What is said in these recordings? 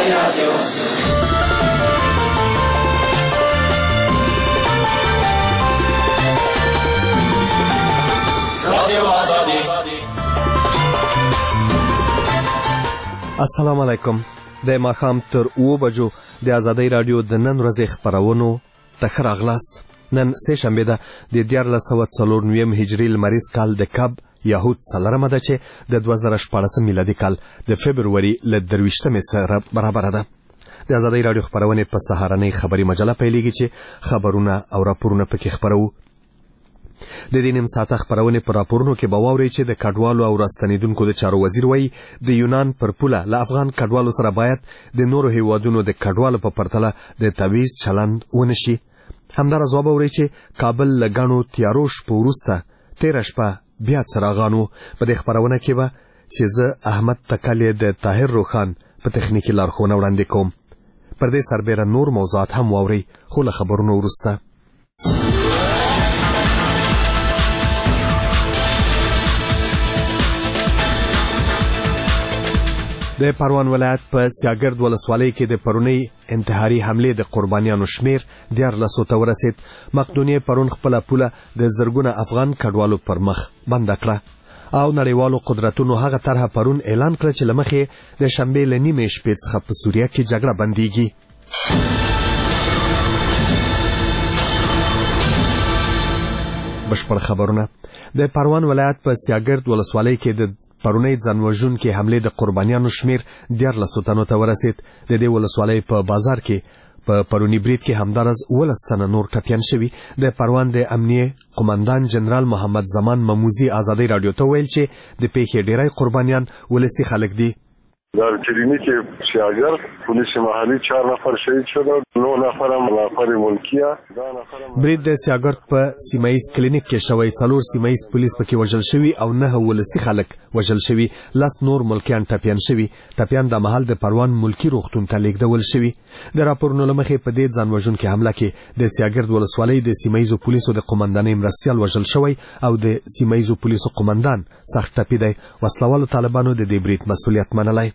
السلام علیکم. د ماښام تر 2 بجو د ازادۍ رادیو د نن ورځې خپرونو ته ښه راغلاست. نن سه شنبه ده د 1449 هجري لمریز کال د کب یهود څلورمه ده چې د 2014 میلادي کال د فبروري له 23 سره برابر ده. د ازادۍ رادیو خپرونه په سهارنۍ خبري مجله پیلېږي چې خبرونه او راپورونه پکې خبرو. د دې نیم ساعته خبرونه پر راپورونو کې به واورئ چې د کډوالو او راستنیدونکو د چارو وزیر وایي د یونان پر پوله له افغان کډوالو سره باید د نورو هیوادونو د کډوالو په پرتله د تبعیض چلند ونشي. همداراز واورئ چې کابل له ګڼو تیارو شپو وروسته تېره شپه بیا څراغانو. په دې خبرونه کې به چې زه احمد تکل د طاهر روخان په تخنیکي لارښوونه وړاندې کوم. پر دې سربېره نور موضوعات هم واورئ، خو له خبرونو وروسته. د پروان ولایت په سیاګرد ولسوالۍ کې د پرونی انتحاري حملې د قربانیانو شمیر 1400 ته ورسید. مقدونیې پرون خپله پوله د زرګونه افغان کډوالو پر مخ بنده کړه او نړیوالو قدرتونو هغه طرحه پرون اعلان کړه چې له مخې د شنبې له نیمې شپې څخه په سوریه کې جګړه بندیږي. بشپړ خبرونه. د پروان ولایت په سیاګرد ولسوالۍ کې د پرونی ځانوژونکې حملې د قربانیانو شمیر 1400 تنو ته ورسید. د دې ولسوالۍ په بازار کې په پرونی برید کې همدارز 12 تنه نور ټپیان شوي. د پروان د امنیه قومندان جنرال محمد زمان مموزي ازادۍ رادیو ته ویل چې د پیښې ډیری قربانیان ولسی خلک دي. در کلینیک سیاگرد پولیس محلی 4 نفر شهید شدند، 9 نفر منافر ملکیه. برید د سیاگرد په سیمایز کلینیک کې شوی، 4 سیمایز پولیس پکې وژل شوي او 9 ولسی خلک وژل شوي، 10 نور ملکیان ټپیان شوي. ټپیان د محل د پروان ملکی روغتون ته لیږدول شوي. د راپورونو له مخې په دې ځانوژونکې حمله کې د سیاگرد ولسوالۍ د سیمایزو پولیسو د قومندانۍ مرستیال وژل شوی او د سیمایزو پولیسو قومندان سخت ټپي دی. وسلوالو طالبانو د دې برید مسؤلیت منلی.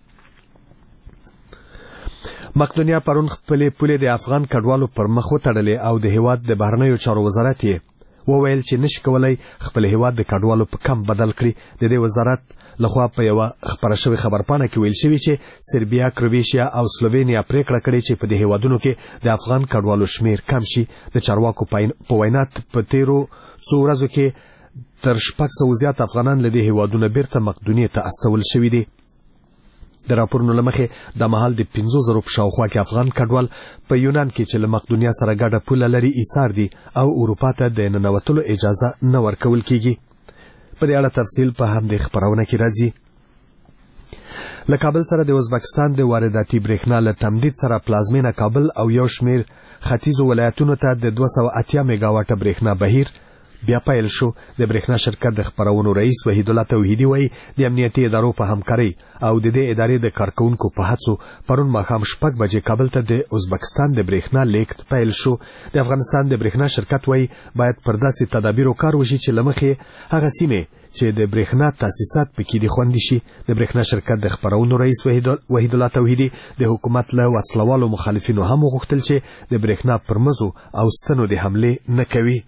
مقدونیه پرون خپلې پولې د افغان کډوالو پر مخ وتړلې او د هیواد د بهرنیو چارو وزارت یې وویل چې نشي کولی خپل هیواد د کډوالو په کم بدل کړي. د دې وزارت لخوا په یوه خپره شوې خبرپاڼه کې ویل شوي چې سربیا، کرویشیا او سلووینیا پریکړه کړې چې په دې هیوادونو کې د افغان کډوالو شمیر کم شي. د چارواکو په وینا په تیرو څو ورځو کې تر 600 زیات افغانان له دې هیوادونو بیرته مقدونیې ته استول شوي دي. د راپورونو له مخې د مهال د 50,000 په شاوخوا کې افغان کډوال په یونان کې چې له مقدونیه سره ګډه پوله لري ایثار دي او اروپا ته د ننوتلو اجازه نه ورکول کیږي. په دې اړه تفصیل په همدې خبرونه کې راځي. له کابل سره د ازبکستان د وارداتي برېښنا له تمدید سره پلازمینه کابل او یو شمیر ختیځو ولایتونو ته د 280 میګاواټه برېښنا بهیر بیا پیل شو. د برېښنا شرکت د خپرونو رئیس وحید الله توحیدي وایي د امنیتي ادارو په همکارۍ او د دې ادارې د کارکونکو په هڅو پرون ماښام 6 بجې کابل ته د ازبکستان د برېښنا لیږد پیل شو. د افغانستان د برېښنا شرکت وایي باید پر داسې تدابیرو کار وشي چې له مخې هغه سیمې چې د برېښنا تاسیسات پکې دي خوندي شي. د برېښنا شرکت د خپرونو رئیس وحید الله توحیدي د حکومت له وسلوالو مخالفینو هم وغوښتل چې د برېښنا پر مزو او ستنو د حملې نه کوي.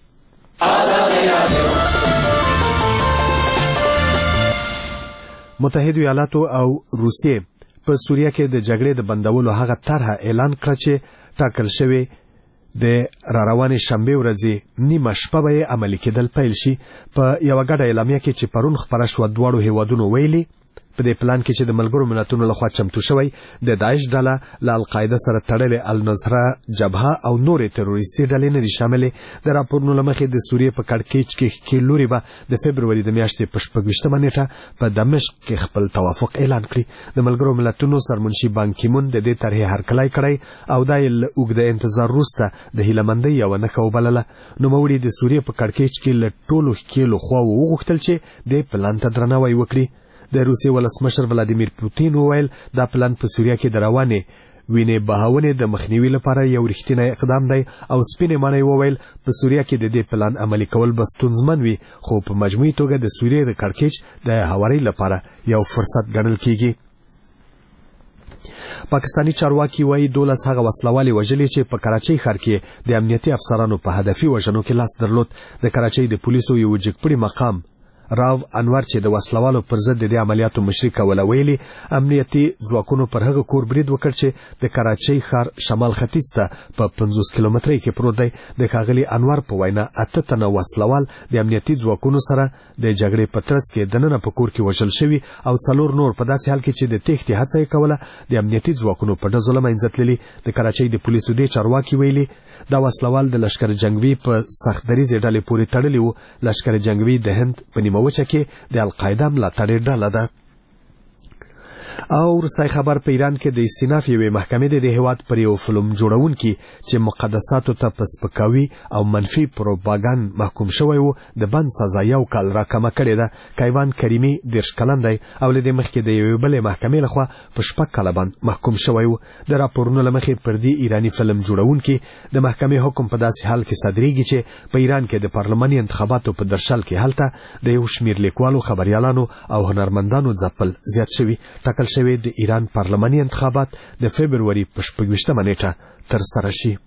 متحده ایالاتو او روسیې په سوریه کې د جګړې د بندولو هغه طرحه اعلان کړه چې ټاکل شوی د راروانې شنبې ورځې نیمه شپه به یې عملي کېدل پیل شي. په یوه ګډه اعلامیه کې چې پرون خپره شوه دواړو هیوادونو ویلي په دې پلان کې چې د ملګرو ملتونو لخوا چمتو شوی د داعش ډله له القاعده سره تړلې النصره جبهه او نورې تروریستي ډلې نه دي شاملې. د راپورونو له مخې د سوریې په کړکېچ کې لوري به د فبروري د میاشتې په 26 نیټه په دمشق کې خپل توافق اعلان کړي. د ملګرو ملتونو سرمنشي بان کیمون د دې طرحې هرکلی کړی او دا یې له اوږده انتظار وروسته د هیلهمندۍ یوه نښه وبلله. نوموړي د سوریې په کړکېچ کې له ټولو ښکېلو خواوو وغوښتل چې دې پلان ته درناوی وکړي. د روسیې ولسمشر ولادیمیر پوتین وویل دا پلان په سوریه کې د روانې وینې بهاونې د مخنیوي لپاره یو رښتینی اقدام دی او سپینې ماڼۍ وویل په سوریه کې د دې پلان عملي کول به ستونزمن وي، خو په مجموعي توګه د سوریې د کړکېچ د هوارۍ لپاره یو فرصت ګڼل کیږي. پاکستانی چارواکي وایي 12 هغه وسلوالې وژلې چې په کراچۍ ښار کې د امنیتي افسرانو په هدفي وژنو کې لاس درلود. د کراچۍ د پولیسو یو جګپړي مقام راو انور چې د وسلوالو پر ضد د عملیاتو مشري کوله ویلي امنیتي ځواکونو پر هغه کور برید وکړ چې د کراچۍ ښار شمال ختیځ ته په 50 کیلومترۍ کې پروت دی. د ښاغلي انور په وینا 8 تنه وسلوال د امنیتي ځواکونو سره د جګړې په ترڅ کې دننه په کور کې وژل شوي او 4 نور په داسې حال کې چې د تېښتې هڅه یې کوله د امنیتي ځواکونو په ډزو له منځه تللي. د کراچۍ د پولیسو دې چارواکي ویلي دا وسلوال د لشکر جنگوي په سخت دریځې ډلې پورې تړلي وو. لشکر جنگوي د هند په نیمه وچه کې د القاعده ملاتړې ډله ده. او وروستی خبر په ایران کې د استیناف یوې محکمې د هیواد پر یو فلم جوړونکي چې مقدساتو ته په سپکاوي او منفي پروپاګاندا محکوم شوی وو د بند سزا 1 کال راکمه کړې ده. کیوان کریمي 30 کلن دی او له دې مخکې د یوې بلې محکمې لخوا په 6 کاله باندې محکوم شوی وو. د راپورونو له مخې پر دې ایراني فلم جوړونکي د محکمې حکم په داسې حال کې صادریږي چې په ایران کې د پارلماني انتخاباتو په درشل کې هلته د یو شمېر لیکوالو خبريالانو او هنرمندانو ځپل زیات شوي. ټاکل شوی د ایران پارلماني انتخابات د فبرवरी په 26مه نیټه ترسره شي.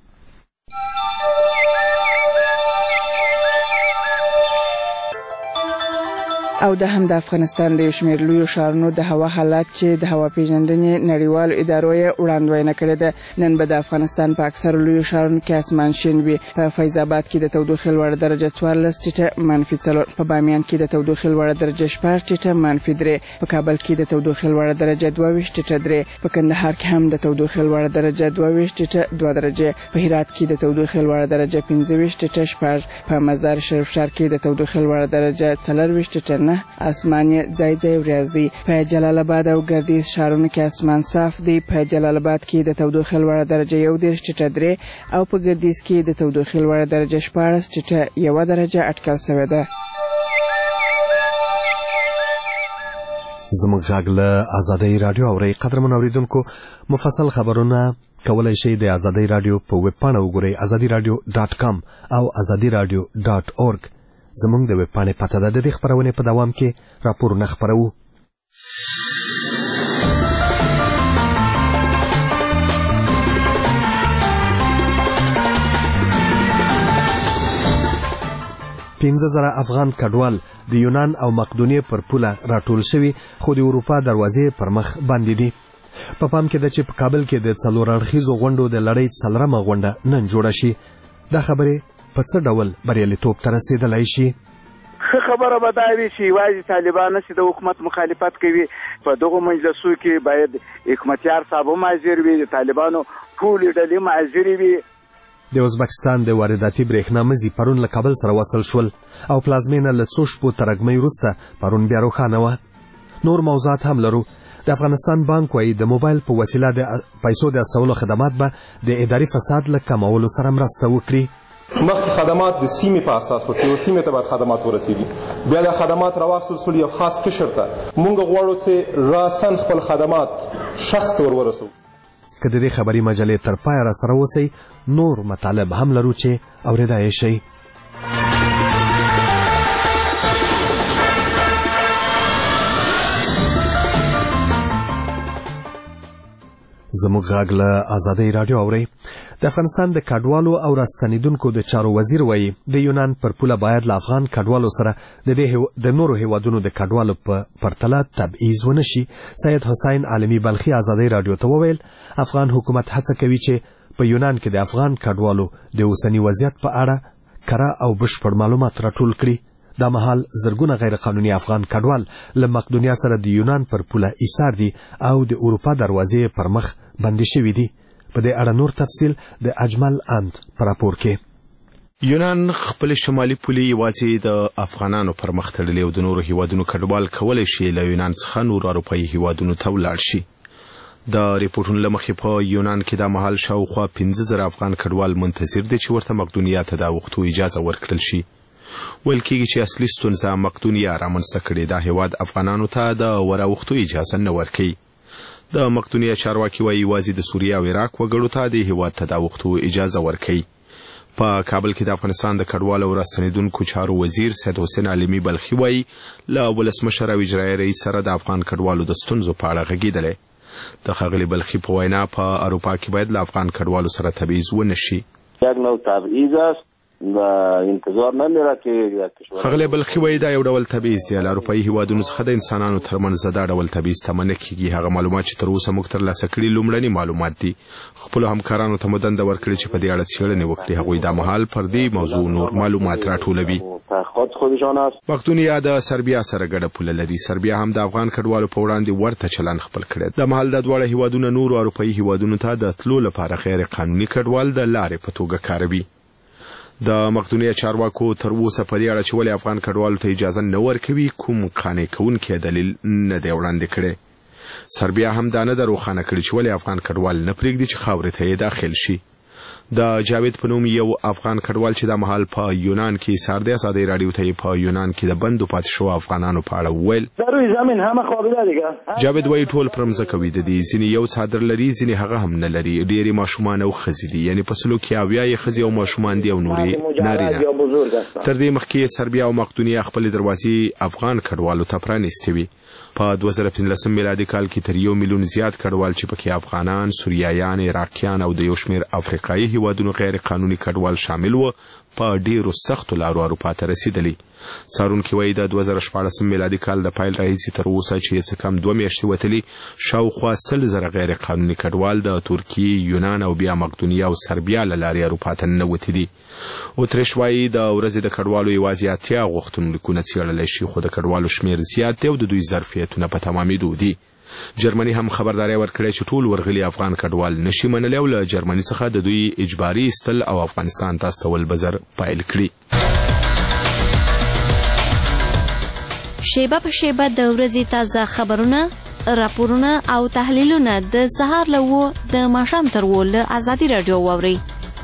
او د هم د افغانستان د شمیر لوی ښارونو د هوا حالات چې د هوا پیژندنې نړیوال ادارو یې وړاندوینه کړې ده. نن به د افغانستان په اکثر لوی ښارونو کې اسمان شین وي. په فیض آباد کې د تودوخې لوړه درجه 14 ټیټه -4، په بامیان کې د تودوخې لوړه درجه 6 ټیټه -3، په کابل کې د تودوخې لوړه درجه 22 ټیټه 3، په کندهار کې هم د تودوخې لوړه درجه 22 ټیټه 2 درجه، په هرات کې د تودوخې لوړه درجه 25 ټیټه 6، په مزار شریف ښار کې د تودوخې لوړه درجه 24 ټیټه 9. اسمان ځای ځای وریځ دی. په جلال آباد او ګردیز ښارونو کې اسمان صاف دی. په جلال آباد کې د تودوخې لوړه درجه 1 ټیټه 3 او په ګردیز کې د تودوخې لوړه درجه 14 ټیټه 1 درجه اټکل شوې ده. زموږ غږ له آزادۍ رادیو اورئ. قدرمن اوریدونکو مفصل خبرونه کولای شئ د آزادۍ رادیو په ویب پاڼه وګورئ azadiradio.com او azadiradio.org. زمونږ د ویب پاڼې پته ده. د دې خبرونې په دوام کې راپورونه خپروو. پنځه زره افغان کډوال د یونان او مقدونیې پر پوله راټول شوي خو د اروپا دروازې پر مخ باندې دي. په پام کې ده چې په کابل کې د 4 اړخیزو غونډو د لړۍ 4مه غونډه نن جوړه شي. دا خبرې په څه ډول بریالیتوب ته رسېدلی شي؟ ښه خبره به دا وي چې یوازې طالبان چې د حکومت مخالفت کوي په دغه مجلسو کې باید حکمتیار صاحب هم حاضر وي، د طالبانو ټولې ډلې هم حاضرې وي. د ازبکستان د وارداتي برېښنا مزي پرون له کابل سره وصل شول او پلازمینه له څو شپو ترګمۍ وروسته پرون بیا روښانه وه. نور موضوعات هم لرو. د افغانستان بانک وایي د موبایل په وسیله د پیسو د استولو خدمات به د اداري فساد له کمولو سره مرسته وکړي. مخکې خدمات د سیمې په اساس و چې یو سیمې ته باید خدمات ورسېږي، بیا د خدمات راواخیستل شول یو خاص قشر ته. موږ غواړو چې راسن خپل خدمات شخص ته ورسوو. که د دې خبري مجلې تر پایه را سره اوسئ، نور مطالب هم لرو چې اورېدای شئ. زموږ غږ له آزادۍ رادیو اورئ. د افغانستان د کډوالو او راستنیدونکو د چارو وزیر وایي د یونان پر پوله باید له افغان کډوالو سره د نورو هیوادونو د کډوالو په پرتله تبعیض ونه شي. سید حسین عالمي بلخي آزادۍ رادیو ته وویل افغان حکومت هڅه کوي چې په یونان کې د افغان کډوالو د اوسني وضعیت په اړه کره او بشپړ معلومات راټول کړي. دا مهال زرګونه غیر قانوني افغان کډوال له مقدونیا سره د یونان پر پوله ایثار دي او د اروپا دروازې پر مخ بندي شوي دي. په دې اړه نور تفصیل د اجمل اند په راپور کې. یونان خپل شمالي پولې یوازې د افغانانو پر مخ تړلې او د نورو هیوادونو کډوال کولی شي له یونان څخه نور اروپایي هیوادونو ته ولاړ شي. د ریپورټونو له مخې په یونان کې دا مهال شاوخوا 15,000 افغان کډوال منتظر دي چې ورته مقدونیا ته د اوښتو اجازه ورکړل شي. ویل کېږي چې اصلي ستونزه مقدونیا رامنځته کړې. دا هیواد افغانانو ته د وراوښتو اجازه نه ورکوي. د مقدونیا چارواکي وایي یوازې د سوریه او عراق وګړو ته د هیواد ته د اوښتو اجازه ورکوي. په کابل کې د افغانستان د کډوالو او راستنیدونکو چارو وزیر سید حسین عالمي بلخي وایي له ولسمشر او اجرایي رئیس سره د افغان کډوالو د ستونزو په اړه غږېدلی. د ښاغلي بلخي په وینا په اروپا کې باید له افغان کډوالو سره تبعیض ونشي. یک نوع تبعیض است و انتظار نمیره که ښاغلی بلخي وایي دا یو ډول تبعیض دی. له اروپایي هیوادونو څخه د انسانانو ترمنځ دا ډول تبعیض ته منع کیږي. هغه معلومات چې تر اوسه موږ ترلاسه کړي لومړني معلومات دي. خپلو همکارانو ته مو دنده ورکړې چې په دې اړه څېړنې وکړي. هغوی دا مهال پر دې موضوع نور معلومات راټولوي. مقدونیا د سربیا سره ګډه پوله لري. سربیا هم د افغان کډوالو په وړاندې ورته چلند خپل کړی. د مهال د دواړه هیوادونو نورو اروپایي هیوادونو ته د تلو لپاره غیر قانوني کډوال د لارې په توګه کاروي. د مقدونیا چارواکو تر اوسه په دې اړه چې ولې افغان کډوالو ته اجازه نه ورکوي کوم قانع کوونکی دلیل نه دی وړاندې کړی. سربیا هم دا نه ده روښانه کړې چې ولې افغان کډوال نه پرېږدي چې خاورې ته یې داخل شي. د جاوید په نوم یو افغان کډوال چې د مهال په یونان کې ایثار دی ازادي راډیو ته په یونان کې د بندو پاتې شو افغانانو په اړه وویل. جاوید وایي ټول پر مځکه ویده دي. ځینې یو څادر لري، ځینې هغه هم نه لري. ډېرې ماشومان او ښځې دي، یعنې په سلو کې 80 ښځې او ماشومان دي او نورې نارینه. تر دې مخکې سربیا او مقدونیا خپلې دروازې افغان کډوالو ته پرانیستې وي. په 2015 میلادي کال کې تر 1 میلیون زیات کډوال چې پکې افغانان، سوریایان، عراقیان او د یو شمېر افریقایي هیوادونو غیر قانوني کډوال شامل وو په ډیرو سختو لارو اروپا ته رسیدلی. څارونکي وایي د 2014 میلادي کال د پیل راهیسې تر اوسه چې څه کم 2 میاشتې وتلي شاوخوا 100,000 غیر قانوني کډوال د ترکیې، یونان او بیا مقدونیا او سربیا له لارې اروپا ته ننوتي دي. اوتریش وایي د ورځې د کډوالو یوازې 80 غوښتنلیکونه څېړلی شي، خو د کډوالو شمېر زیات دی او د دوی ظرفیتونه په تمامېدو دي. جرمني هم خبرداري ورکړې چې ټول ورغلي افغان کډوال نشي منلی او له جرمني څخه د دوی اجباري ایستل او افغانستان ته استول بزر پیل کړي. شیبه په شیبه د ورځې تازه خبرونه، راپورونه او تحلیلونه د سهار له 9 د ماښام تر 10 له ازادي راډیو واورئ.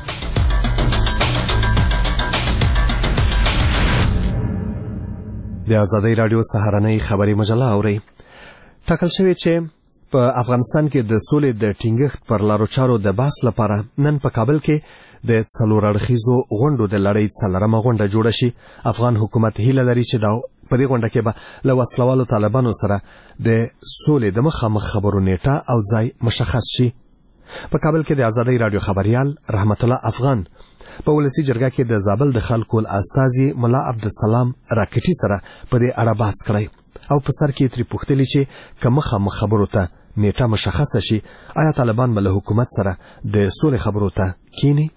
د ازادي راډیو سهارنۍ خبري مجله اورئ. ټاکل شوی چې په افغانستان کې د سولې د ټینګښت پر لارو چارو د بحث لپاره نن په کابل کې د څلور اړخیزو غونډو د لړۍ څلورمه غونډه جوړه شي. افغان حکومت هیله لري چې په دې غونډه کې به له وسلوالو طالبانو سره د سولې د مخامخ خبرو نیټه او ځای مشخص شي. په کابل کې د ازادي راډیو خبريال رحمت الله افغان په ولسی جرګه کې د زابل د خلکو استازي ملا عبدالسلام راکټي سره په دې اړه بحث کړی او په سر کې تری پوښتنه چې کومه خبرو ته نیټه مشخصه شي، آیا طالبان به له حکومت سره د سولې خبرو ته کینی؟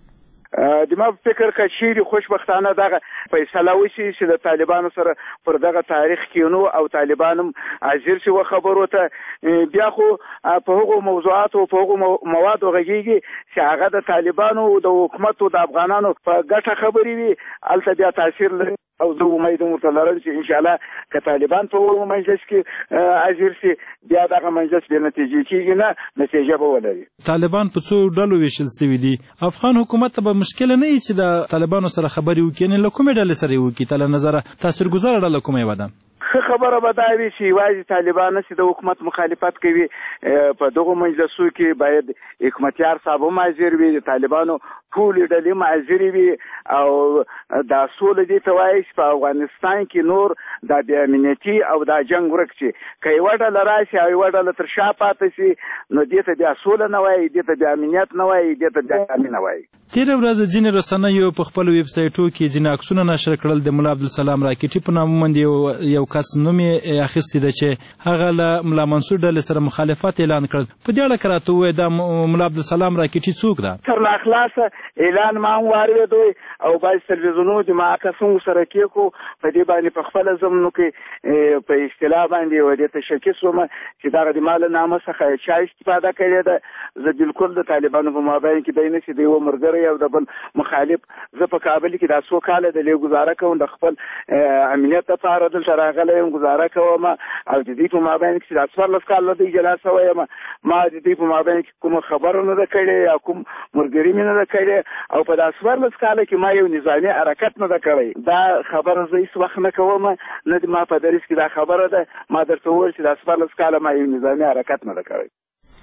د ما فکر کچيري خوشبختانه دغه فیصله وشي چې د طالبانو سره پر دغه تاریخ کېنو او طالبانم حاضر شي و خبرو ته بیا خو په هغو موضوعات او په هغو موادو غږیږي چې هغه د طالبانو او د حکومت او د افغانانو په ګټه خبرې وي. البته بیا تاثیر لري او زه امید ورته لرم چې ان شاء الله که طالبان په وو مجلس کې حاضر شي بیا دغه مجلس به نتیجه کېږي نه نتیجه به ولري. طالبان په څو ډلو ویشل شوي دي. افغان حکومت ته به مشکل نه وي چې د طالبانو سره خبرې وکړي، نه له کومې ډلې سره یې وکړي. تل نظر تاثیرګذاره ډله کومه یې وده خبره به دا وي چې یوازې طالبان چې د حکومت مخالفت کوي په دغه مجلسو کې باید حکومتیار صاحب هم حاضر وي، د طالبانو ټولې ډلې هم حاضر وي او دا سوله دې ته وایي چې په افغانستان کې نور دا بې امنیتي او دا جنګ ورک شي. که یوه ډله راشي او یوه ډله تر شا پاتې شي نو دې ته بیا سوله نه وایي، دې ته بیا امنیت نه وایي، دې ته بیا امن نه وایي. تېره ورځ ځینې رسنیو په خپلو ویب سایټو کې ځینې عکسونه نشر کړل. د ملا عبدالسلام راکټي په نامه باندې یو کس نوم یې اخیستی ده چې هغه له ملا منصور ډلې سره مخالفت اعلان کړ. په دې اړه که راته ووایې دا ملا عبدالسلام راکټي څوک ده؟ تر ناخلاصه اعلان ما هم واورېدی او بعضې تلویزیونونو د ما کسم ورسره کېښو. په دې باندې په خپله زمنو کې په اصطلاح باندې و دې ته شکي شوم چې دغه د ما له نامه څخه چا استفاده کړې ده. زه بالکل د طالبانو په مابین کې دی نه چې د یوه ملګری او د بل مخالف. زه په کابل کې دا څو کاله د لې ګزاره کوم د خپل امنیت لپاره دلته راغلی یم، ګزاره کوم او د دې په مابین کې دا 14 کاله د اجلاس وایم ما د دې په مابین کې کوم خبره نه ده کړې یا کوم ملګری مې نه ده کړې او په دا 14 کاله کې ما یو نظامي حرکت نه ده کړی. دا خبره زه هیڅ وخت نه کوم، نه د ما په دریس کې دا خبره ده. ما درته وویل چې دا 14 کاله ما یو نظامي حرکت نه ده کړی.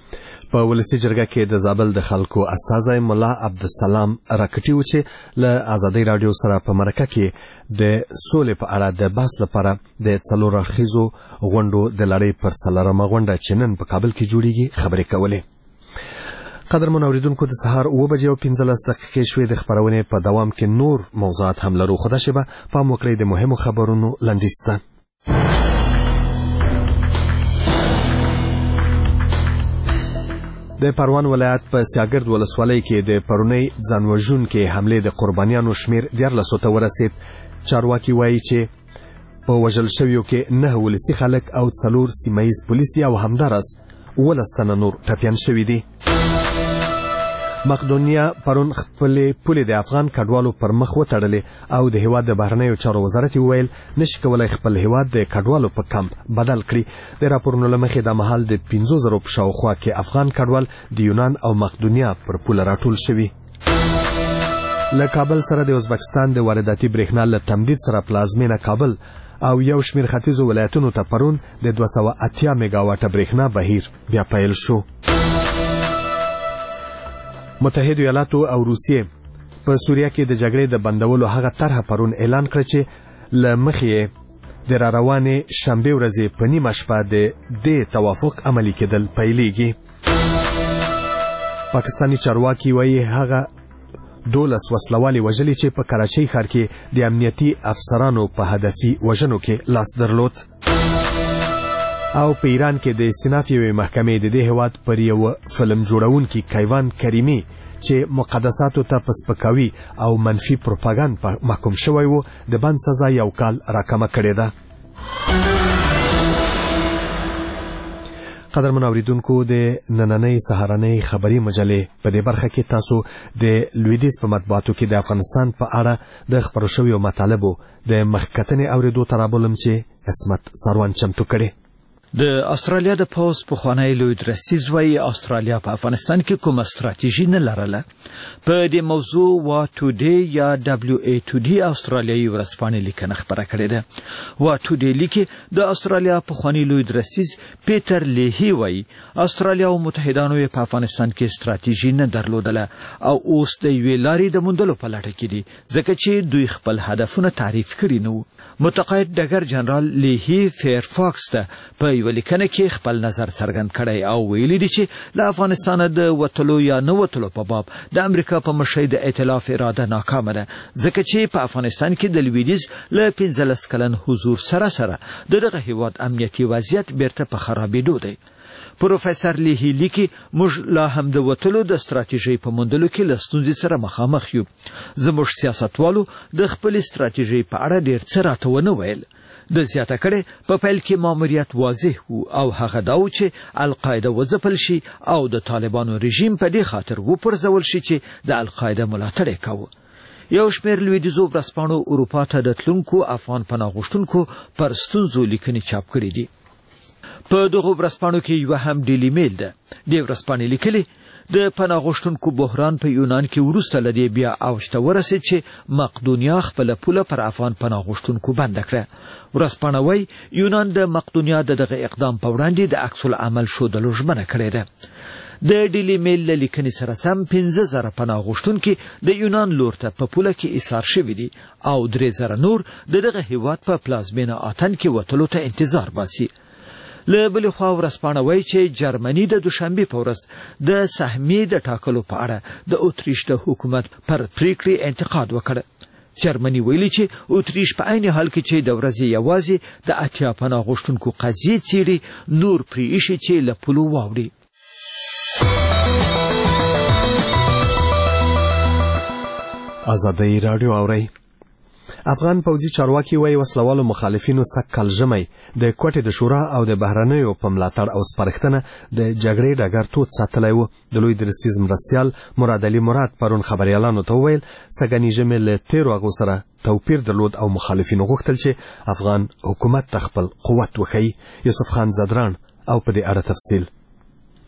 په ولسی جرګه کې د زابل د خلکو استازی ملا عبدالسلام راکټي و چې له آزادۍ رادیو سره په مرکه کې د سولې په اړه د بحث لپاره د 4 اړخیزو غونډو د لړۍ پر 4مه غونډه چې نن په کابل کې جوړیږي خبرې کولې. قدرمن اوریدونکو د سهار 9:15 شوې د خبرونې په دوام کې نور موضوعات هم لرو. خدا شبه پام وکړئ د مهمو خبرونو لنډیز ته. د پروان ولایت په سیاګرد ولسوالۍ کې د پرونی ځانوژونکې حملې د قربانیانو شمیر 14 ته ورسید. چارواکي وایي چې په وژل شویو کې 9 ولسي خلک او 4 سیمایي پولیس دي او همدارس 12 تنه نور ټپیان شوي دي. مقدونیا پرون خپل پولې د افغان کډوالو پر مخ وتړلې او د هیواد د بهرنیو چارو وزارت ویل نشي کولای خپل هیواد د کډوالو په کمپ بدل کړي. د راپورونو لمخې د محل د 15,000 په شاوخوا کې افغان کډوال د یونان او مقدونیا پر پوله راټول شوي. له کابل سره د ازبکستان د وارداتي برېښنا له تمدید سره پلازمینه کابل او یو شمیر ختیځو ولایتونو ته پرون د 280 میگاواټه برېښنا بهیر بیا پیل شو. متحده ایالاتو او روسیې په سوریه کې د جګړې د بندولو هغه طرح پرون اعلان کړ چې له مخې د روانې شنبه ورځې په نیمه شپه د توافق عملي کېدل پیلېږي. پاکستاني چارواکي وایي هغه 12 وسلوالې وژلي چې په کراچۍ ښار کې د امنیتي افسرانو په هدفي وژنو کې لاس درلود. او په ایران کې د استیناف یوې محکمې د دې هیواد پر یو فلم جوړونکي کیوان کریمي چې مقدساتو ته په سپکاوي او منفي پروپاګاندا محکوم شوی و د بند سزا 1 کال راکمه کړې ده. قدرمن اوریدونکو د نننۍ سهارنۍ خبري مجلې په دې برخه کې تاسو د لویدیز په مطبوعاتو کې د افغانستان په اړه د خبرو شویو مطالبو د مخکتنې اوریدو ترابلم چې اسمت سروان چمتو کړي. د استرالیا د پوز په خوانی لوی درستیز وی استرالیا په افغانستان کې کومه ستراتیژي نه لرله. په دې موضوع وا ټوډی یا WA2D استرالیایي ورځپاڼې لیکنه خبره کړې ده. وا ټوډی لیکي د استرالیا په خوانی لوی درستیز پیټر لیهی وی استرالیا او متحدانو په افغانستان کې ستراتیژي نه درلودله او اوس د یوې لارې د موندلو په لټه کې دي ځکه چې دوی خپل هدفونه تعریف کړي نو. متقاعد ډګر جنرال لیهی فیرفاکس ته په یو لیکنه کې خپل نظر څرګند کړی او ویلي دي چې له افغانستان د وټلو یا نه وټلو په باب د امریکا په مشرۍ د ائتلاف اراده ناکامه ده ځکه چې په افغانستان کې د لویدیز له 15 کلن حضور سره دغه هیواد امنیتي وضعیت بیرته په خرابېدو دی. پروفیسور لیهی لیکي موږ لا هم د وټلو د ستراتیژۍ په موندلو کې له ستونزې سره مخامخ یو. زموږ سیاستوالو د خپل ستراتیژۍ په اړه ډېر څه راته ونه ویل. د زیاته کړي په پیل کې ماموریت واضح وو او هغه دا و چې القاعده وځپل شي او د طالبانو رژیم په دې خاطر وپرځول شي چې د القاعده ملاتړ کوي. یو شمېر لویدیځو ورځپاڼو اروپا ته د تلونکو افغان پناه غوښتونکو پر ستونزو لیکنې چاپ کړي دي. په دغه ورځپاڼو کې یو هم ډیلی میل ده. دې ورځپاڼې لیکلي د پناه غوښتونکو بحران په یونان کې وروسته لدی بیا اوجته ورسید چې مقدونیا خپل پوله پر افغان پناه غوښتونکو بند کړه. ورځپاڼه وایي یونان د مقدونیا دغه اقدام په وړاندې د عکس العمل ښودلو ژمنه کړې ده. د ډیلی میل له لیکنې سره سم 15,000 پناه غوښتونکي د یونان لور ته په پوله کې ایثار شوي دي او 3,000 نور دغه هیواد په پلازمینه آتن کې وټلو ته انتظار باسي. له بلې خوا ورځپاڼه وایي چې جرمني د دوشنبې په ورځ د سهمیې د ټاکلو په اړه د اتریش د حکومت پر پریکړې انتقاد وکړ. جرمني ویلي چې اتریش په عین حال کې چې د ورځې یوازې د 80 پناه غوښتونکو قضیې څیړي نور پرې ایښي چې له پولو واوړي. آزادۍ رادیو اورئ. افغان پوځي چارواکي وایي وسلوالو مخالفینو سږ کال ژمی د کوټې د شورا او د بهرنیو په ملاتړ او سپارښتنه د جګړې ډګر تود ساتلی و. د لوی درستیز مرستیال مراد علي مراد پرون خبریالانو ته وویل سږني ژمی له تیرو هغو سره توپیر درلود او مخالفینو غوښتل چې افغان حکومت ته خپل قوت وښیي. یوسف خان زدران او په دې اړه تفصیل.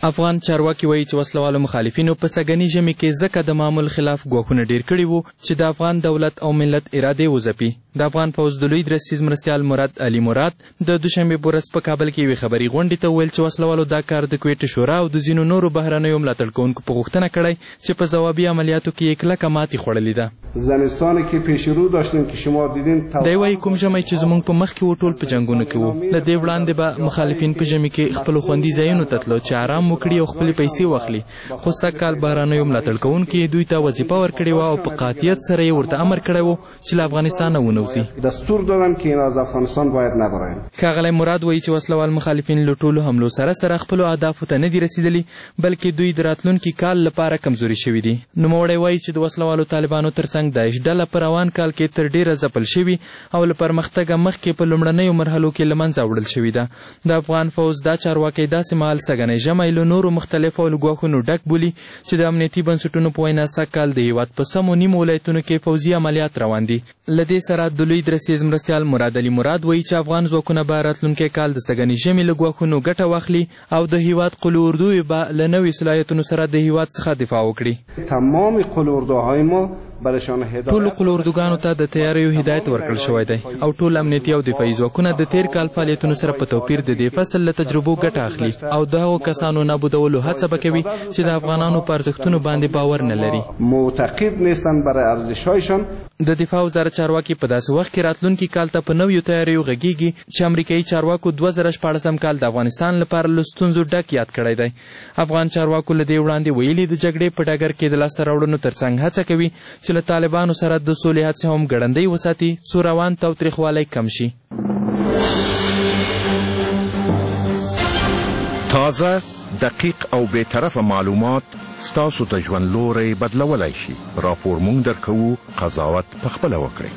افغان چارواکي وایي چې وسلوالو مخالفینو په سږني ژمي کې ځکه د معمول خلاف ګواښونه ډیر کړي وو چې د افغان دولت او ملت ارادې وځپي. د افغان پوځ د لوی درستیز مرستیال مراد علي مراد د دوشنبې په ورځ په کابل کې یوې خبري غونډې ته وویل چې وسلوالو دا کار د کویټ شورا او د ځینو نورو بهرنیو ملاتړ کوونکو په غوښتنه کړی چې په ځوابي عملیاتو کې یې کلکه ماتې خوړلې ده. زمستانی که پیش رو داشتیم که شما دیدین دی وایي کوم ژمی چې زموږ په مخ کې و ټول په جنګونو کې وو. له دې وړاندې به مخالفین په ژمي کې خپلو خوندي ځایونو ته تلو چې آرام وکړي او خپلې پیسې واخلي، خو سږ کال بهرنیو ملاتړ کوونکي یې دوی ته وظیفه ورکړې وه او په قاطعیت سره یې ورته امر کړی و چې له افغانستانه ونوځي. دستور دادن که این از افغانستان باید نبرن. ښاغلی مراد وایي چې وسلوال مخالفین له ټولو حملو سره خپلو اهدافو ته نه دي رسیدلي، بلکې دوی د راتلونکي کال لپاره کمزوري شوي دي. نوموړی وایي چې د وسلوالو طالبانو ترڅنګ داعش ډله په روان کال کې تر ډیره ځپل شوي او له پرمختګه مخکې په لومړنیو مرحلو کې له منځه وړل شوي ده. د افغان فوز دا چارواکی داسې مهال سږنی ژمی له نورو مختلفو ګواښونو ډک بولي چې د امنیتي بنسټونو په وینا سږ کال د هیواد په سمو نیمو ولایتونو کې پوځي عملیات روان دي. له دې سره د لوی درستیز مرستیال مراد علي مراد وایي چې افغان ځواکونه به راتلونکی کال د سږني ژمي له ګواښونو ګټه واخلي او د هیواد قلو اردوی به له نوي صلاحیتونو سره د هیواد څخه دفاع وکړي. تمام قلو اردوهای ما ټولو قلو اردوګانو ته د تیاریو هدایت ورکړل شوی دی او ټول امنیتي او دفاعي ځواکونه د تیر کال فعالیتونو سره په توپیر د دې فصل له تجربو ګټه اخلي او د هغو کسانو نابودولو هڅه به کوي چې د افغانانو په ارزښتونو باندې باور نه لري. معتقد نیستن برای ارزش‌هایشان. د دفاع وزارت چارواکي په داسې وخت کې راتلونکي کال ته په نویو تیاریو غږیږي چې امریکایي چارواکو 2014 کال د افغانستان لپاره له ستونزو ډک یاد کړی دی. افغان چارواکو له دې وړاندې ویلي د جګړې په ډګر کې د لاسته راوړنو ترڅنګ هڅه کوي چې له طالبانو سره د سولې هڅې هم ګړندۍ وساتي څو روان تاوتریخوالی کم شي. تازه، دقیق او بی‌طرفه معلومات ستاسو ته ژوند لوری بدلولی شي. راپور مونږ درکوو، قضاوت پخپله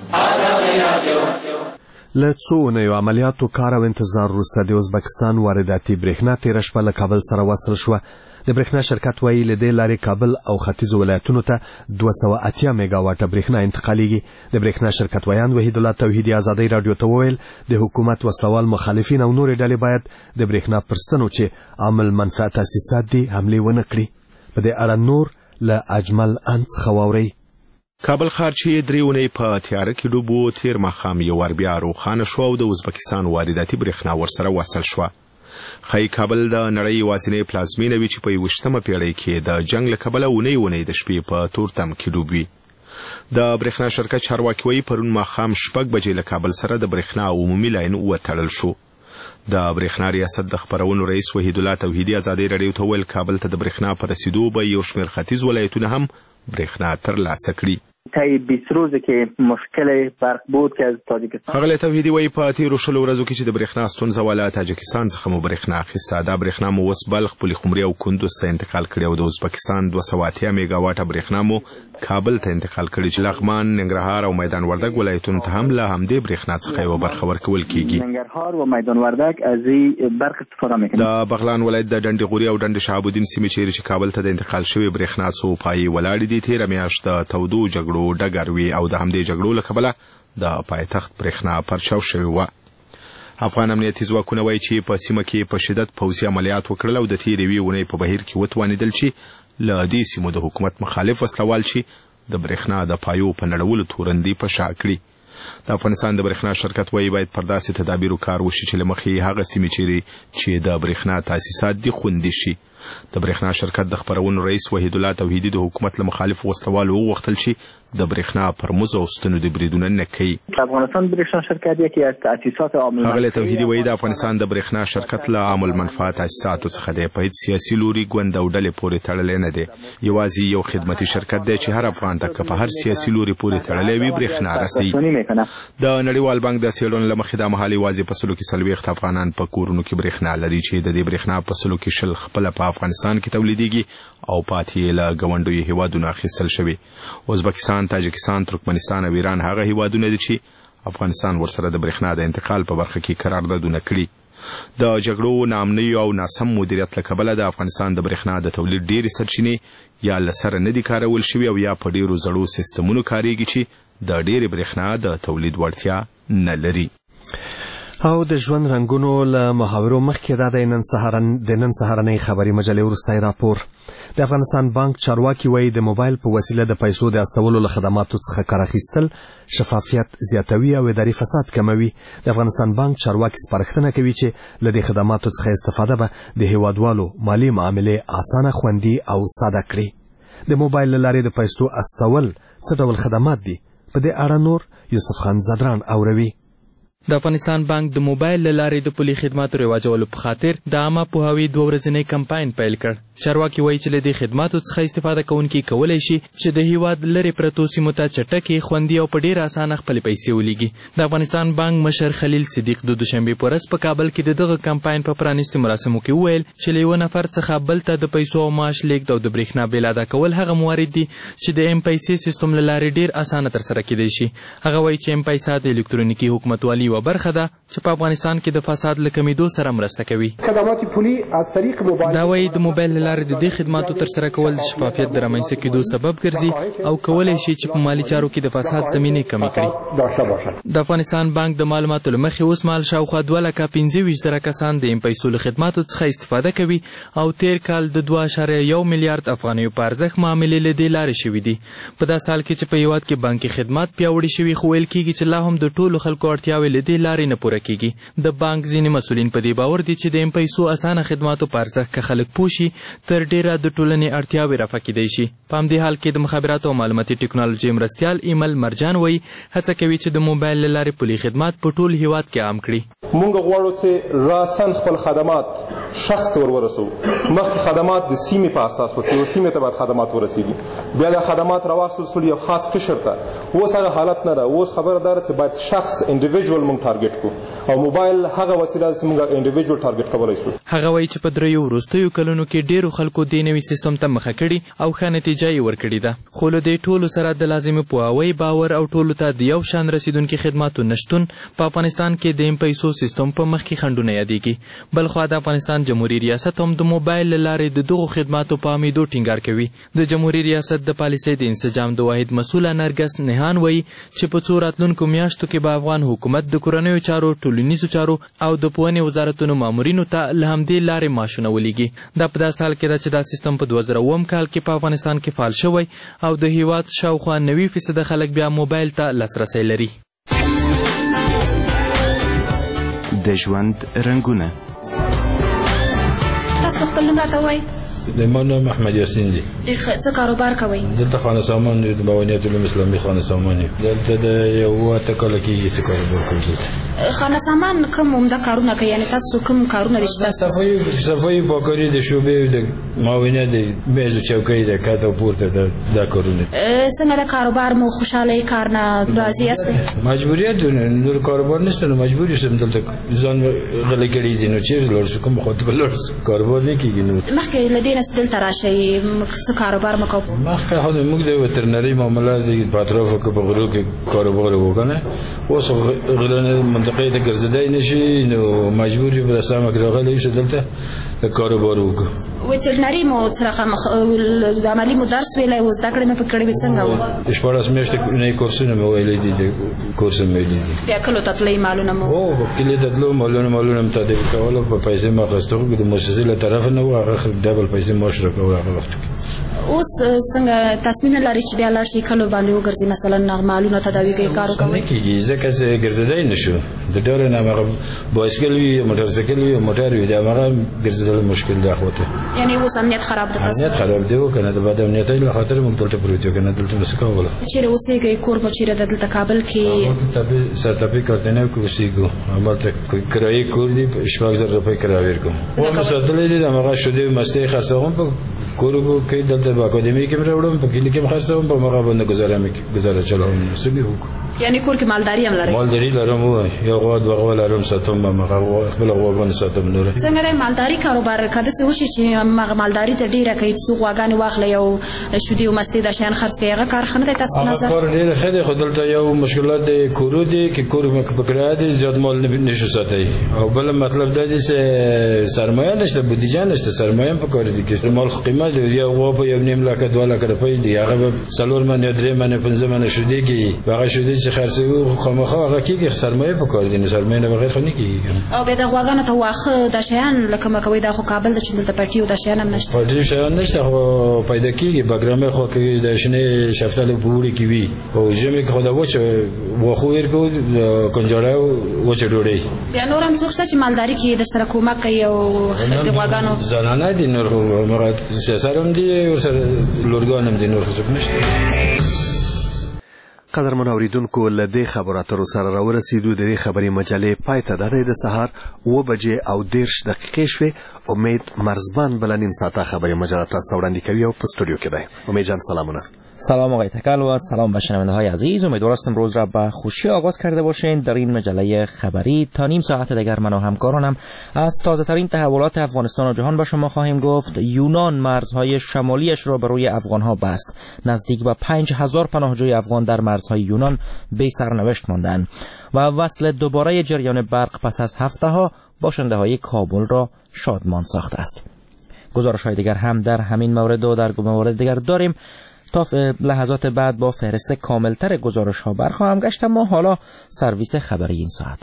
وکړئ. له څو اونیو عملیاتو کار او انتظار وروسته د ازبکستان وارداتي برېښنا تېره شپه له کابل سره وصل شوه. د برېښنا شرکت وایي له دې لارې کابل او ختیځو ولایتونو ته 280 میګاواټه برېښنا انتقالیږي. د برېښنا شرکت ویان وحید الله توحیدي ازادۍ راډیو ته وویل د حکومت وسلوال مخالفین او نورې ډلې باید د برېښنا پر ستنو چې عامل منفعه تاسیسات دي حملې ونه کړي. په دې اړه نور له اجمل ان څخه واورئ. کابل ښار چې 3 اونۍ په تیاره کې ډوب و، تېر ماښام یو وار بیا روښانه شو او د ازبکستان وارداتي برېښنا ورسره وصل شوه. ښایي کابل د نړۍ یوازینۍ پلازمینه وي چې په 21مه پیړۍ کې د جنګ له کبله اونۍ د شپې په تورتم کې ډوب وي. د برېښنا شرکت چارواکي وایي پرون ماښام 6 بجې له کابل سره د برېښنا عمومي لاین وتړل شو. د برېښنا ریاست د خپرونو رئیس وحید الله توحیدي ازادۍ راډیو ته وویل کابل ته د برېښنا په رسیدو به یو شمېر ختیځ ولایتونه هم برېښنا ترلاسه کړي. طی 20 روزه که مشکل برق بود که از تاجیکستان. ښاغلی توحیدي وایي په تېرو 20 ورځو کې چې د برېښنا ستونزه وه له تاجکستان څخه مو برېښنا اخیسته. دا برېښنا مو اوس بلخ، پلخمري او کندوز ته انتقال کړې او د ازبکستان 280 میګاواټه برېښنا مو کابل ته انتقال کړي چې لغمان، ننګرهار او میدان وردګ ولایتونو ته هم له همدې برېښنا څخه یوه برخه ورکول کیږي. ننګرهار و میدان وردګ از این برق استفاده میکنه. د بغلان ولایت د ډنډ غوري او ډنډ شهابالدین سیمې چیرې چې کابل ته د انتقال شوې برېښنا څو پایې ولاړې دي، تېره میاشت د تودو جګړو ډګر وي او د همدې جګړو له کبله د پایتخت برېښنا پرچاو شوې وه. افغان امنیتي ځواکونه وایي چې په سیمه کې په شدت پوځي عملیات وکړل او د تېرې یوې اونۍ په بهیر کې وتوانېدل چې له دې سیمو د حکومت مخالف وسلوال چې د برېښنا د پایو په نړولو تورندې په شا کړي. د افغانستان د برېښنا شرکت وایي باید پر داسې تدابیرو کار وشي چې له مخې هغه سیمې چیرې چې د برېښنا تاسیسات دي خوندي شي. د برېښنا شرکت د خپرونو رئیس وحید الله توحیدي د حکومت له مخالف وسلوالو وغوښتل چې د برېښنا پر مزو او ستنو د بریدونه نه کوي. افغانستان برېښنا شرکت یکی از تأسیسات عامل ښاغلی توحیدي وایي د افغانستان د برېښنا شرکت له عامل منفعه تاسیساتو څخه دی، په هیڅ سیاسي لوري ګوند او ډلې پورې تړلی نه دی. یوازې یو خدمتي شرکت دی چې هر افغان ته که په هر سیاسي لوري پورې تړلی وي برېښنا رسوي. د نړیوال بانک د څېړنو له مخې دا مهال یوازې په 40 افغانان په کورونو کې برېښنا لري چې د دې برېښنا په 20 خپله په افغانستان کې تولیدېږي او پاتې له ګاونډیو هیوادونو اخیستل شوي. ازبکستان، تاجکستان، ترکمنستان او ایران هغه هیوادونه دي چې افغانستان ورسره د برېښنا د انتقال په برخه کې قراردادونه کړي. د جګړو، ناامنیو او ناسم مدیریت له کبله د افغانستان د برېښنا د تولید ډېرې سرچینې یا له سره نه دي کارول شوي او یا په ډېرو زړو سیستمونو کارېږي چې د ډېرې برېښنا د تولید وړتیا نه لري. او د ژوند رنگونو له محاورو مخکې دا د نن سهارنۍ خبري مجلې وروستی راپور. د افغانستان بانک چارواکي وایي د موبایل په وسیله د پیسو د استولو له خدماتو څخه کار اخیستل شفافیت زیاتوي او اداري فساد کموي. د افغانستان بانک چارواکي سپارښتنه کوي چې له دې خدماتو څخه استفاده به د هیوادوالو مالي معاملې اسانه، خوندي او ساده کړي. د موبایل له لارې د پیسو استول څه ډول خدمات دي؟ په دې اړه نور یوسف خان زدران اوروي. د افغانستان بانک د موبایل له لارې د پولي خدماتو رواجولو په خاطر د عامه پوهاوي 2 ورځنی کمپاین پیل کړ. چارواکي وایي چې له دې خدماتو څخه استفاده کوونکي کولی شي چې د هیواد لرې پرتو سیمو ته چټکې، خوندي او په ډېره اسانه خپلې پیسې ولیږي. د افغانستان بانک مشر خلیل صدیق د دوشنبې په ورځ په کابل کې د دغه کمپاین په پرانیستي مراسمو کې وویل چې له یوه نفر څخه بل ته د پیسو او معاش لیږد او د برېښنا بیل ادا کول هغه موارد دي چې د ام پیسې سیستم له لارې ډېر اسانه ترسره کیدی شي. هغه وایي چې ام پیسه د الکترونیکي حکومتوالي یوه برخه ده چې په افغانستان کې د فساد له کمیدو سره مرسته کوي. دا وایي د موبایل له لارې د دې خدماتو ترسره کول د شفافیت د رامنځته کېدو سبب ګرځي او کولی شي چې په مالي چارو کې د فساد زمینې کمې کړي. د افغانستان بانک د معلوماتو له مخې اوس مهال شاوخوا 2,25,000 کسان د ام پیسو له خدماتو څخه استفاده کوي او تیر کال د 2.1 میلیارډ افغانیو په ارزښت معاملې له دې لارې شوي دي. په دا سال کې چې په هیواد کې بانکي خدمات پیاوړي شوي، خو ویل کېږي چې لا هم د ټولو خلکو اړتیاوې له دې لارې نه پوره کېږي. د بانک ځینې مسؤلین په دې باور دي چې د ام پیسو اسانه خدماتو په ارزښت که خلک پوه شي تر ډېره د ټولنې اړتیاوې رفع کیدی شي. په همدې حال کې د مخابراتو او معلوماتي ټکنالوژۍ مرستیال ایمل مرجان وایي هڅه کوي چې د موبایل له لارې پولي خدمات په ټول هیواد کې عام کړي. مونږ غواړو چې راسن خپل خدمات شخص ته ورسوو. مخکې خدمات د سیمې په اساس و چې یو سیمې ته باید خدمات ورسېږي، بیا د خدمات راواخیستل یو خاص قشر ته. اوس هغه حالت نه ده. اوس خبره دا ده چې باید شخص انډیویژوال مونږ ټارګټ کړو او موبایل هغه وسیله ده چې مونږ انډیویژوال ټارګټ کولی شو. هغه وایي چې په 3 وروستیو کلونو کې ډېرو خلکو دې نوي سیستم ته مخه کړي او ښه نتیجه یې ورکړې ده. خو له دې ټولو سره د لازمي پوهاوی، باور او ټولو ته د یو شان رسیدونکي خدماتو نشتون په افغانستان کې د ام پیسو سیستم په مخ کې خنډونه یادېږي. بلخوا د افغانستان جمهوري ریاست هم د موبایل له لارې د دغو خدماتو په عامېدو ټینګار کوي. د جمهوري ریاست د پالیسۍ د انسجام د واحد مسؤله نرګس نهان وایي چې په څو راتلونکو میاشتو کې به افغان حکومت د کورنیو چارو، ټولنیزو چارو او د پوهنې وزارتونو مامورینو ته له همدې لارې معاشونه ولیږي. دا په داسې حال کې ده چې دا سیستم په 2009 کال کې په افغانستان کې فعال شوی او د هیواد شاوخوا 90% خلک بیا موبایل ته لاسرسی لري. د ژوند رنګونه. تاسو خپل نوم راته ووایئ. زما نوم احمد یاسین دی. څه کاروبار کوئ؟ دلته خانه سامان د معاونیت علوم اسلامي خانه سامان یم. دلته د یو 8 کاله کېږي چې کاروبار کوم. خانه سامان کوم عمده کارونه کوي؟ یعنې تاسو کوم کارونه دي چې تاسو صفایي پاکاري د شعبې د معاونیت د میز او چوکۍ د کات او پورته دا کارونه. څنګه د کاروبار مو خوشحاله کار نه راضي یاست؟ مجبوریت نور کاروبار نشته، نو مجبور یوسم دلته ځان غلی کړی دي. نو چیرې لاړ شو؟ کوم خواته به لاړ شو؟ کاروبار نه کېږي. نو مخکې له دې نه دلته راشئ، څه کاروبار مو کوو؟ مخکې موږ د وترنري معاملات په اطرافو کې په غرو کې کاروبار وکړو. اوس غلانه منطقې ته ګرځېدای نشي، نو مجبور یو په سمه کې راغلی شو دلته کاروبار وکړو. وترنري مو څرخه د عملي مو درس ویلی و، زده کړې مې په کړې وې څنګه و؟ 14 میاشتې نه کورسونه مې ویلي دي، د کورس مې ویلي دي. بیا کلو ته تلئ مالونه مو؟ په کلي ته تلو، مالونه مې تادیه کولو، په پیسې مې اخیستو. د مؤسسې له طرفه نه و، هغه ډبل پیسې معاش راکوه هغه وخت کې. اوس څنګه تصمیم لري چې بیا لاړ شي کلو باندې وګرځي، مثلا مالونه تداوي کوي، کار وکړي؟ نه کېږي ځکه چې ګرځېدای نشو. د ډېرو نه هغه بایسکل وي، موټر سایکل وي، موټر وي، د هغه ګرځېدل مشکل دی اخوته. یعنې اوس امنیت خراب دی؟ امنیت خراب دی که نه، د بد امنیتۍ له خاطر موږ دلته پروت یو، که نه دلته به څه کوله. چیرې اوسېږئ؟ کور مو چیرې ده دلته کابل کې؟ سرتپي کارتنیو کې اوسېږو. همالته کرایي کور دی، 4,000 روپۍ کرایه ورکوم. ومې ساتلی دي، د هماغه شیدې مستې خرڅوم په کورو کې. دلته په اکاډمي کې مې راوړم، په کلي کې مې خرڅوم، په هغه باندې ګزاره چلوم. څنګه وکړو؟ یعنې کور کې مالداري هم لرئ؟ مالداري لرم، یو غوا دوه غوا لرم، ساتم هغه خپله غواګانې ساتم. نوره څنګه دی مالداري کاروبار؟ که داسې وشي چې هغه مالداري ته ډېره کوي، څو غواګانې واخلئ او شیدې او مستې دا شیان خرڅ کړئ، هغه کار ښه نه دی تاسو په نظر؟ هغه کار ډېر ښه دی، خو دلته یو مشکلات د کورو دي چې کور په کرایه دی، زیات مال نشو ساتئ. او بل مطلب دا دی چې سرمایه نشته، بودیجه نشته، سرمایه هم پکار دي چې مال قیمت دی. یو غوا په 1.5 لک 2 لک روپۍ دی، هغه به 4 منه 3 منه 5 منه شیدې کېږي. هغه شیدې چې خرڅ خامخا هغه کېږي سرمایه په کار دي سرمایه نه بغیر خو نه کېږي او به د غواګانو ته واخه د شیان لکه مکوي د خو کابل د چندل ته پټي او د شیان هم نشته پټي شیان نشته خو پیدا کېږي بګرامه خو کې د شنه شفتل پوری کې وي او جمع خو دا وچ وخو ورکو کنجړه وچ ډوړي بیا نور هم څوک چې مالداري کې د سره کومک کوي او د غواګانو زنانه دي نور مراد سیاسرم دي او سره لورګانم دي نور څه نشته. قدرمن اوریدونکو له دې خبرو اترو سره راورسېدو د دې خبري مجلې پای ته د سهار 7:10 شوې. امید مرزبان بل نیم ساعته خبري مجله تاسو وړاندې کوي او په استودیو کې دی. امید جان سلامونه. سلام آقای تکل و سلام به شنونده‌های عزیز. امیدوارم امروز را با خوشی آغاز کرده باشین. در این مجله خبری تا نیم ساعت دیگر من و همکارانم از تازه‌ترین تحولات افغانستان و جهان به شما خواهیم گفت. یونان مرزهای شمالیش را بر روی افغان‌ها بست. نزدیک به 5000 پناهجوی افغان در مرزهای یونان بی سرنوشت ماندند و وصل دوباره جریان برق پس از هفته‌ها باشنده‌های کابل را شادمان ساخته است. گزارش‌های دیگر هم در همین مورد و در موارد دیگر داریم. تا لحظات بعد با فهرست کاملتر گزارش ها برخواهم گشت، اما حالا سرویس خبری این ساعت.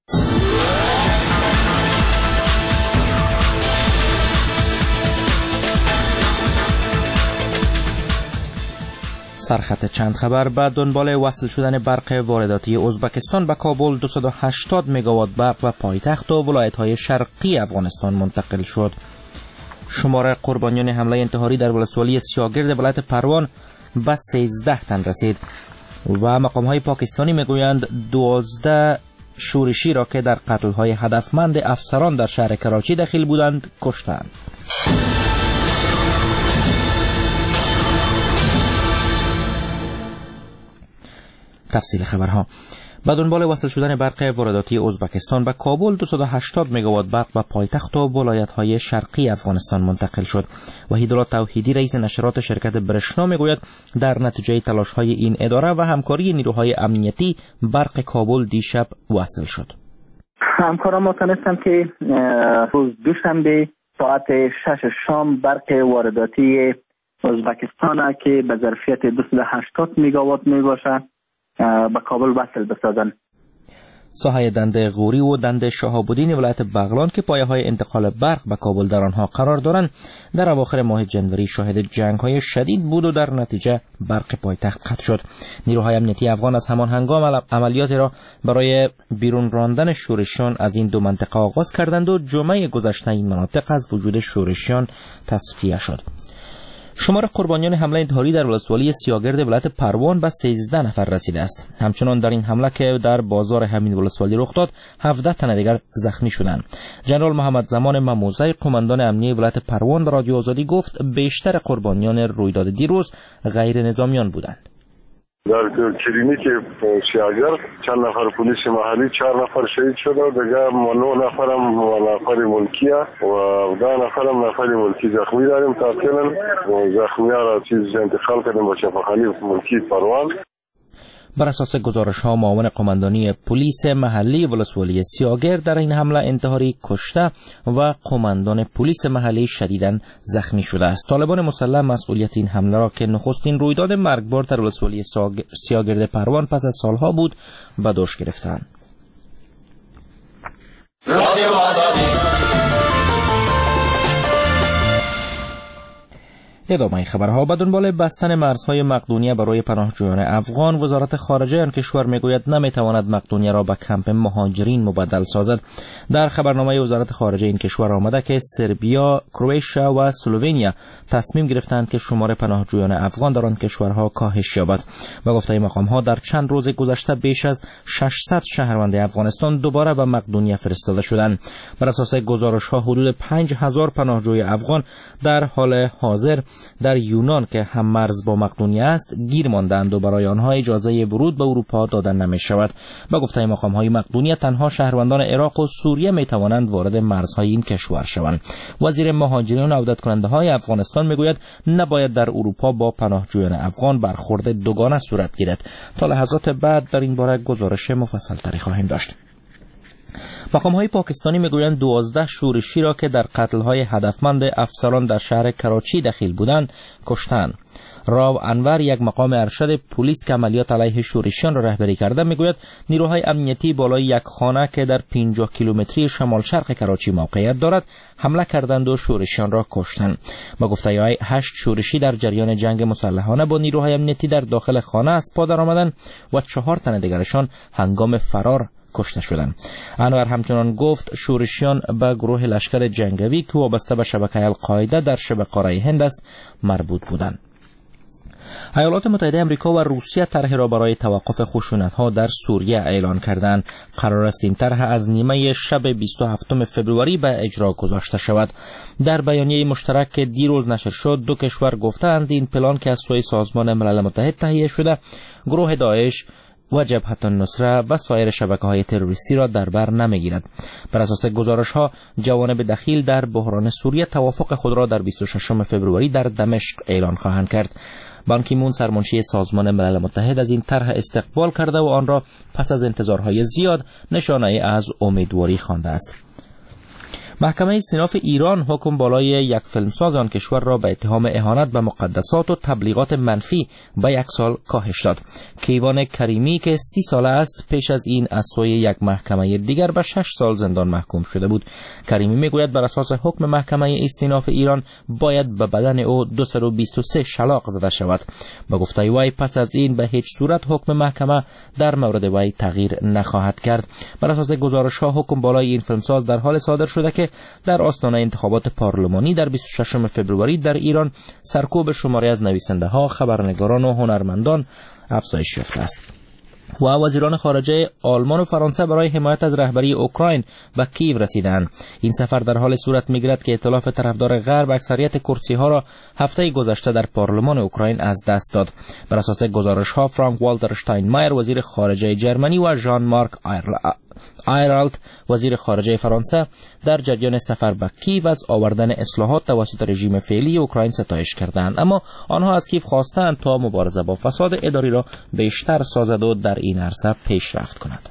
سرخط چند خبر. بعد دنبال وصل شدن برق وارداتی ازبکستان به کابل 280 مگاوات برق و پایتخت و ولایت‌های شرقی افغانستان منتقل شد. شمار قربانیان حمله انتحاری در ولسوالی سیاگرد ولایت پروان به 13 تن رسید و مقام‌های پاکستانی میگویند 12 شورشی را که در قتل‌های هدفمند افسران در شهر کراچی دخیل بودند کشتند. تفصیل خبرها. با دنبال وصل شدن برق وارداتی ازبکستان به کابل 280 مگاوات برق و پایتخت و ولایت‌های شرقی افغانستان منتقل شد. وحیدالله توحیدی رئیس نشرات شرکت برشنا میگوید در نتیجه تلاش‌های این اداره و همکاری نیروهای امنیتی برق کابل دیشب وصل شد. همکاران ما تونستند که روز دوشنبه ساعت 6 شام برق وارداتی ازبکستان که به ظرفیت 280 مگاوات میباشد به کابل وصل بسازند. ساحه دنده غوری و دنده شهاب‌الدین ولایت بغلان که پایه‌های انتقال برق به کابل در آنها قرار دارند در اواخر ماه جنوری شاهد جنگ‌های شدید بود و در نتیجه برق پایتخت قطع شد. نیروهای امنیتی افغان از همان هنگام عملیاتی را برای بیرون راندن شورشیان از این دو منطقه آغاز کردند و جمعه گذشته این مناطق از وجود شورشیان تصفیه شد. شمار قربانیان حمله انتحاری در ولسوالی سیاگرد ولایت پروان به 13 نفر رسیده است. همچنان در این حمله که در بازار همین ولسوالی رخ داد 17 تن دیگر زخمی شدند. جنرال محمد زمان مموزی قماندان امنیه ولایت پروان به رادیو آزادی گفت بیشتر قربانیان رویداد دیروز غیر نظامیان بودند. در کلینیک سیاگرد چند نفر پلیس محلی 4 نفر شهید شده و دیگر 9 نفر هم نفر ملکی و 10 نفر هم نفر ملکی زخمی داریم. تقریبا زخمی ها را انتقال کردیم به شفاخانه ملکی پروان. بر اساس گزارش‌ها معاون قماندانی پلیس محلی ولسوالی سیاگرد در این حمله انتحاری کشته و قماندان پلیس محلی شدیداً زخمی شده است. طالبان مسلح مسئولیت این حمله را که نخستین رویداد مرگبار در ولسوالی سیاگرد پروان پس از سالها بود به دوش گرفتند. ادامه خبرها. به دنبال بستن مرزهای مقدونیه برای پناهجویان افغان، وزارت خارجه آن کشور میگوید نمیتواند مقدونیه را به کمپ مهاجرین مبدل سازد. در خبرنامه وزارت خارجه این کشور آمده که سربیا، کرواتیا و اسلوونیا تصمیم گرفتند که شمار پناهجویان افغان در آن کشورها کاهش یابد. به گفته مقام‌ها در چند روز گذشته بیش از 600 شهروند افغانستان دوباره به مقدونیه فرستاده شدند. بر اساس گزارش‌ها حدود 5000 پناهجوی افغان در حال حاضر در یونان که هم مرز با مقدونیه است گیر ماندند و برای آنها اجازه ورود به اروپا داده نمی شود. با گفته مقام‌های مقدونیه تنها شهروندان عراق و سوریه می توانند وارد مرزهای این کشور شوند. وزیر مهاجرین و عودت کننده های افغانستان میگوید نباید در اروپا با پناهجویان افغان برخورد دوگانه صورت گیرد. تا لحظات بعد در این باره گزارش مفصل تری خواهیم داشت. مقام‌های پاکستانی میگویند 12 شورشی را که در قتل‌های هدفمند افسران در شهر کراچی دخیل بودند کشتند. راو انور، یک مقام ارشد پلیس که عملیات علیه شورشیان را رهبری کرده، میگوید نیروهای امنیتی بالای یک خانه که در 50 کیلومتری شمال شرق کراچی موقعیت دارد حمله کردند و شورشیان را کشتند. با گفته ای 8 شورشی در جریان جنگ مسلحانه با نیروهای امنیتی در داخل خانه از پا درآمدند و 4 تن دیگرشان هنگام فرار کشته شدند. انور همچنان گفت شورشیان به گروه لشکر جنگی که وابسته به شبکه القاعده در شبه قاره هند است مربوط بودند. ایالات متحده آمریکا و روسیه طرح را برای توقف خشونت‌ها در سوریه اعلان کردند. قرار است این طرح از نیمه شب 27 فوریه به اجرا گذاشته شود. در بیانیه مشترک که دیروز نشر شد، دو کشور گفتند این پلان که از سوی سازمان ملل متحد تهیه شده، گروه داعش و جبهه النصره و سایر شبکه‌های تروریستی را در بر نمی‌گیرد. بر اساس گزارش‌ها، جوانب دخیل در بحران سوریه توافق خود را در 26 فوریه در دمشق اعلان خواهند کرد. بان کی مون، سرمنشی سازمان ملل متحد، از این طرح استقبال کرده و آن را پس از انتظارهای زیاد نشانه از امیدواری خوانده است. محکمه استیناف ایران حکم بالای یک فیلمساز آن کشور را به اتهام اهانت به مقدسات و تبلیغات منفی به 1 سال کاهش داد. کیوان کریمی که 30 ساله است پیش از این از سوی یک محکمه دیگر به 6 سال زندان محکوم شده بود. کریمی میگوید بر اساس حکم محکمه استیناف ایران باید به بدن او 223 شلاق زده شود. با گفته وی پس از این به هیچ صورت حکم محکمه در مورد وی تغییر نخواهد کرد. بر اساس گزارش‌ها حکم بالای این فیلمساز در حال صادر شده که در آستانه انتخابات پارلمانی در 26 فوریه در ایران سرکوب شماری از نویسنده‌ها، خبرنگاران و هنرمندان افزایش یافته است. و وزیران خارجه آلمان و فرانسه برای حمایت از رهبری اوکراین به کیو رسیدند. این سفر در حال صورت می‌گیرد که ائتلاف طرفدار غرب اکثریت کرسی‌ها را هفته گذشته در پارلمان اوکراین از دست داد. بر اساس گزارش‌ها فرانک والتر شتاینمایر وزیر خارجه جرمنی و ژان مارک آیرالت وزیر خارجه فرانسه در جریان سفر به کیو از آوردن اصلاحات توسط رژیم فعلی اوکراین ستایش کردند، اما آنها از کیو خواستند تا مبارزه با فساد اداری را بیشتر سازد و در این عرصه پیشرفت کند.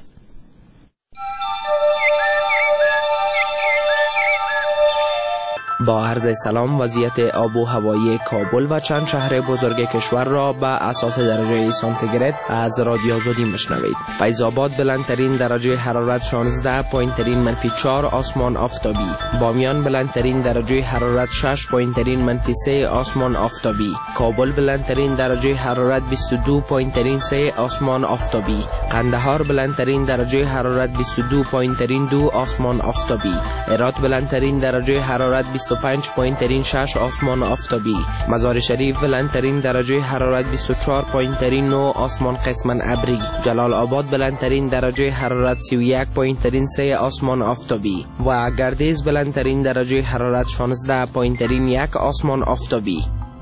با عرض سلام، وضعیت آب و هوایی کابل و چند شهر بزرگ کشور را به اساس درجه سانتیگراد از رادیو آزادی میشنوید. فیض آباد بلندترین درجه حرارت 16، پایینترین -4 آسمان آفتابی. بامیان بلندترین درجه حرارت 6، پایینترین -3 آسمان آفتابی. کابل بلندترین درجه حرارت 22، پایینترین 3 آسمان آفتابی. قندهار بلندترین درجه حرارت 22، پایینترین 2 آسمان آفتابی. هرات بلندترین درجه حرارت 25، پایینترین 6 آسمان آفتابی. مزار شریف بلندترین درجه حرارت 24، پایینترین 9 آسمان قسماً ابری. جلال آباد بلندترین درجه حرارت 31، پایینترین 3 آسمان آفتابی. و گردیز بلندترین درجه حرارت 16، پایینترین 1 آسمان آفتابی.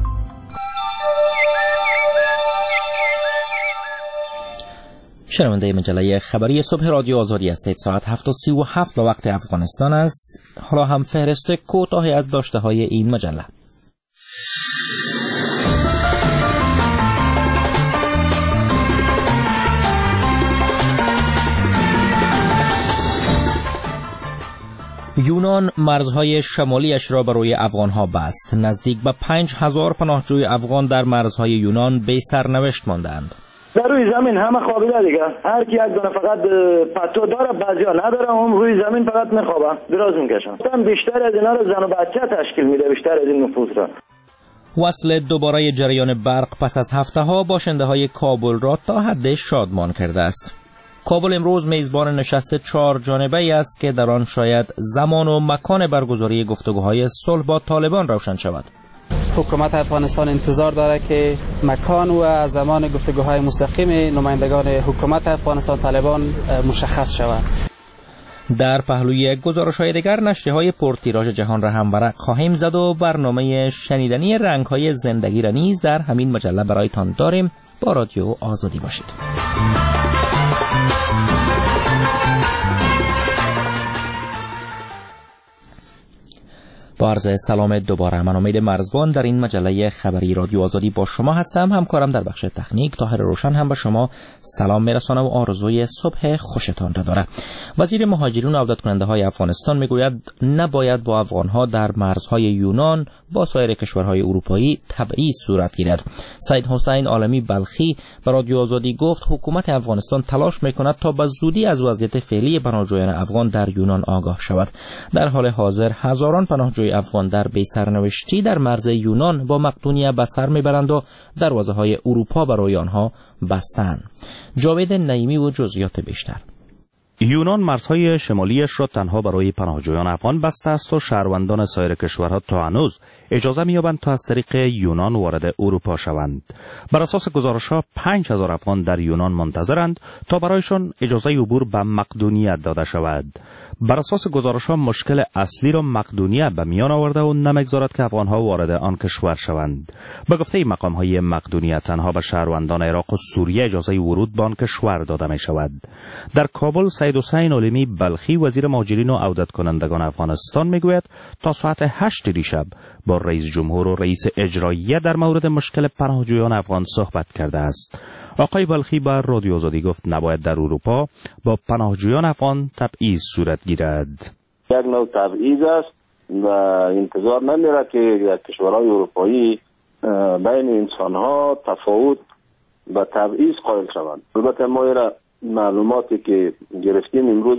شنونده مجله خبری صبح رادیو آزادی هستید. ساعت 7:37 به وقت افغانستان است. حالا هم فهرست کوتاهی از داشته‌های این مجله. یونان مرزهای شمالیش را به روی افغانها بست. نزدیک به 5000 پناهجوی افغان در مرزهای یونان بی سرنوشت ماندند. در روی زمین همه خوابیده دیگه، هر کی یک دونه فقط پتو داره، بعضیا نداره، هم روی زمین فقط میخوابه، دراز میکشن. بیشتر از اینا رو زن و بچه تشکیل میده، بیشتر از این نفوس را. وصل دوباره جریان برق پس از هفته‌ها باشنده های کابل را تا حد شادمان کرده است. کابل امروز میزبان نشست 4 جانبه‌ای است که در آن شاید زمان و مکان برگزاری گفتگوهای صلح با طالبان روشن شود. حکومت افغانستان انتظار داره که مکان و زمان گفتگوهای مستقیم نمایندگان حکومت افغانستان طالبان مشخص شود. در پهلوی گزارش‌های دیگر نشریه‌های پرتیراژ جهان را هم ورق خواهیم زد و برنامه شنیدنی رنگ‌های زندگی را نیز در همین مجله برایتان داریم. با رادیو آزادی باشید. با عرض سلام دوباره، من امید مرزبان در این مجله خبری رادیو آزادی با شما هستم. همکارم در بخش تکنیک طاهر روشن هم به شما سلام میرسانه و آرزوی صبح خوشتان را داره. وزیر مهاجرین و عودت کننده های افغانستان میگوید نباید با افغانها در مرزهای یونان با سایر کشورهای اروپایی تبعیض صورت گیرد. سید حسین عالمی بلخی به رادیو آزادی گفت حکومت افغانستان تلاش میکند تا به زودی از وضعیت فعلی پناهجویان افغان در یونان آگاه شود. در حال حاضر هزاران پناهجوی افغان در بی‌سرنوشتی در مرز یونان با مقدونیه به سر میبرند و دروازه‌های اروپا برای آنها بستند. جاوید نعیمی و جزئیات بیشتر. یونان مرزهای شمالیش را تنها برای پناهجویان افغان بسته است و شهروندان سایر کشورها تا هنوز اجازه می‌یابند تا از طریق یونان وارد اروپا شوند. بر اساس گزارش‌ها 5000 افغان در یونان منتظرند تا برایشان اجازه عبور به مقدونیه داده شود. بر اساس گزارش‌ها مشکل اصلی را مقدونیه به میان آورده و نمی‌گذارد که افغان‌ها وارد آن کشور شوند. به گفته مقام‌های مقدونیه تنها به شهروندان عراق و سوریه اجازه ورود به آن کشور داده می‌شود. در کابل سید حسین عالمی بلخی وزیر مهاجرین و عودت کنندگان افغانستان میگوید تا ساعت 8 دیشب با رئیس جمهور و رئیس اجراییه در مورد مشکل پناهجویان افغان صحبت کرده است. آقای بلخی بر رادیو آزادی گفت نباید در اروپا با پناهجویان افغان تبعیض صورت گیرد. یک نوع تبعیض است و انتظار نمیره که کشورهای اروپایی بین انسانها تفاوت و تبعیض قائل شوند. البته ما معلوماتی که گرفتیم امروز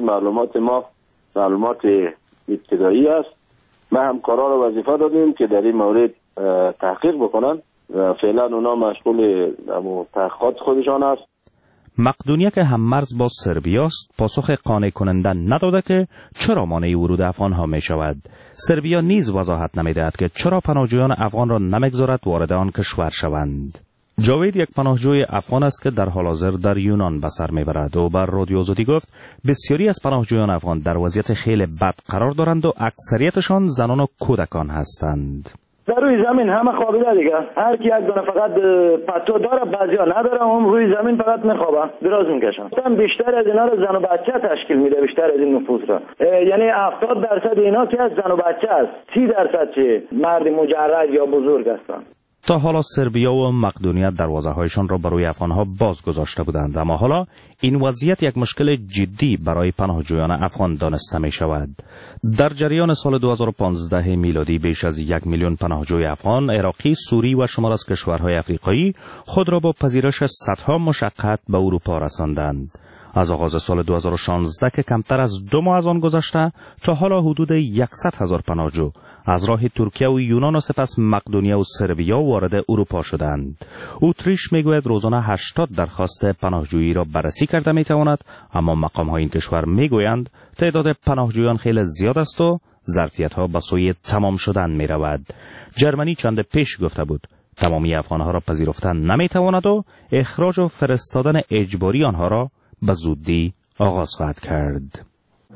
معلومات ابتدایی است. ما همکارا را وظیفه دادیم که در این مورد تحقیق بکنن و فعلا اونا مشغول تحقیقات خودشان است. مقدونیه که هم مرز با سربیا است پاسخ قانع کننده نداده که چرا مانع ورود افغانها می شود. سربیا نیز وضاحت نمیدهد که چرا پناهجویان افغان را نمیگذارد وارد آن کشور شوند. جاوید یک پناهجوی افغان است که در حال حاضر در یونان به سر میبرد و بر رادیو آزادی گفت بسیاری از پناهجویان افغان در وضعیت خیلی بد قرار دارند و اکثریتشان زنان و کودکان هستند. در روی زمین همه خوابیده دیگه، هر کی یک دونه فقط پتو داره بعضیا نداره، اون روی زمین فقط میخوابه دراز میکشن. بیشتر از اینا رو زن و بچه تشکیل میده، بیشتر از این نفوس را، یعنی 70% اینا که از زن و بچه است، 30% چه مرد مجرد یا بزرگ هستن. تا حالا سربیا و مقدونیه دروازه‌هایشان را برای افغان‌ها باز گذاشته بودند، اما حالا این وضعیت یک مشکل جدی برای پناهجویان افغان دانسته می شود. در جریان سال 2015 میلادی بیش از 1 میلیون پناهجوی افغان، عراقی، سوری و شمار از کشورهای افریقایی خود را با پذیرش صدها مشقت به اروپا رساندند. از آغاز سال 2016 که کمتر از 2 ماه از آن گذشته تا حالا حدود 100,000 پناهجو از راه ترکیه و یونان و سپس مقدونیه و سربیا وارد اروپا شدند. اتریش میگوید روزانه 80 درخواست پناهجویی را بررسی کرده میتواند، اما مقام‌های این کشور میگویند تعداد پناهجویان خیلی زیاد است و ظرفیت‌ها به سوی تمام شدن میرود. جرمنی چند پیش گفته بود تمامی افغان‌ها را پذیرفتن نمیتواند و اخراج و فرستادن اجباری آنها را به زودی آغاز خواهد کرد.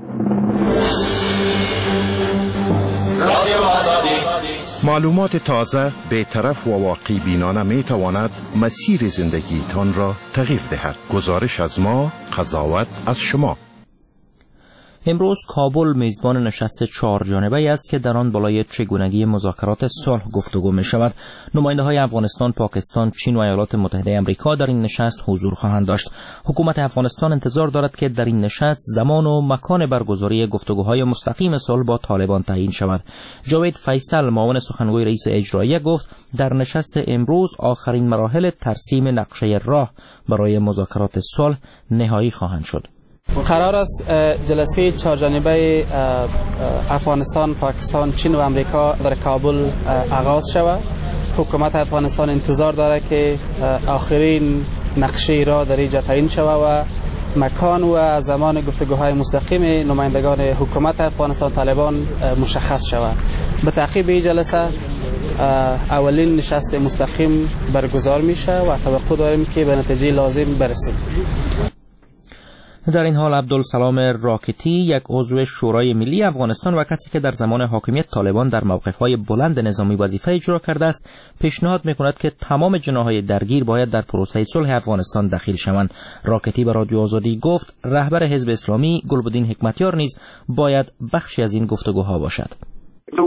معلومات تازه، بی‌طرف و واقعی بینانه می تواند مسیر زندگیتان را تغییر دهد. گزارش از ما، قضاوت از شما. امروز کابل میزبان نشست 4 جانبه‌ای است که در آن بالای چگونگی مذاکرات صلح گفتگو می شود. نماینده‌های افغانستان، پاکستان، چین و ایالات متحده آمریکا در این نشست حضور خواهند داشت. حکومت افغانستان انتظار دارد که در این نشست زمان و مکان برگزاری گفتگوهای مستقیم صلح با طالبان تعیین شود. جاوید فیصل معاون سخنگوی رئیس اجراییه گفت در نشست امروز آخرین مراحل ترسیم نقشه راه برای مذاکرات صلح نهایی خواهند شد. قرار است جلسه 4 جانبه افغانستان، پاکستان، چین و امریکا در کابل آغاز شود. حکومت افغانستان انتظار دارد که آخرین نقشه را در اینجا تعیین شود و مکان و زمان گفتگوهای مستقیم نمایندگان حکومت افغانستان طالبان مشخص شود. به تعقیب این جلسه اولین نشست مستقیم برگزار میشه و توقع داریم که به نتیجه لازم برسیم. در این حال عبدالسلام راکتی، یک عضو شورای ملی افغانستان و کسی که در زمان حاکمیت طالبان در موقف‌های بلند نظامی وظیفه اجرا کرده است، پیشنهاد می‌کند که تمام جناح‌های درگیر باید در پروسه صلح افغانستان دخیل شوند. راکتی به رادیو آزادی گفت رهبر حزب اسلامی گلبدین حکمتیار نیز باید بخشی از این گفتگوها باشد. زه امید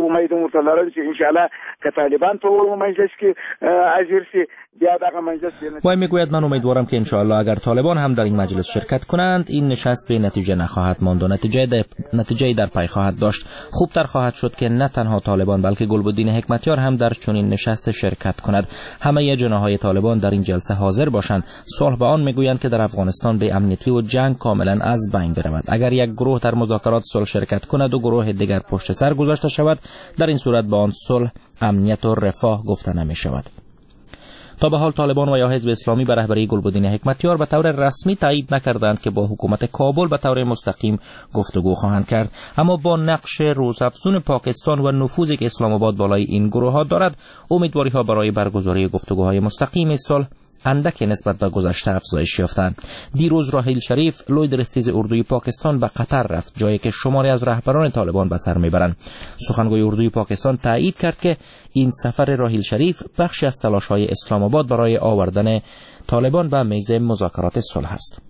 ورته لرل چې ان شاء الله که طالبان په مجلس کې حاضر شي بیا دغه مجلس وای میگوید من امیدوارم که ان شاء الله اگر طالبان هم در این مجلس شرکت کنند این نشست به نتیجه نخواهد ماند و نتیجه در پی خواهد داشت. خوبتر خواهد شد که نه تنها طالبان بلکه گلبدین حکمتیار هم در چنین نشست شرکت کند. همه جناحهای طالبان در این جلسه حاضر باشند. صلح به آن میگویند که در افغانستان به امنیتی و جنگ کاملا از بین برود. اگر یک گروه در مذاکرات صلح شرکت کند و گروه دیگر پشت سر گذاشته شود، در این صورت به آن صلح، امنیت و رفاه گفته نمی شود. تا به حال طالبان و یا حزب اسلامی به رهبری گلبدین حکمتیار به طور رسمی تایید نکردند که با حکومت کابل به طور مستقیم گفتگو خواهند کرد، اما با نقش روزافزون پاکستان و نفوذی که اسلام آباد بالای این گروه ها دارد، امیدواری ها برای برگزاری گفتگوهای مستقیم صلح اندک نسبت به گذشته افزایش یافتند. دیروز راحیل شریف لوی درستیز اردوی پاکستان به قطر رفت، جایی که شماری از رهبران طالبان به سر میبرند. سخنگوی اردوی پاکستان تایید کرد که این سفر راحیل شریف بخشی از تلاش‌های اسلام آباد برای آوردن طالبان به میز مذاکرات صلح است.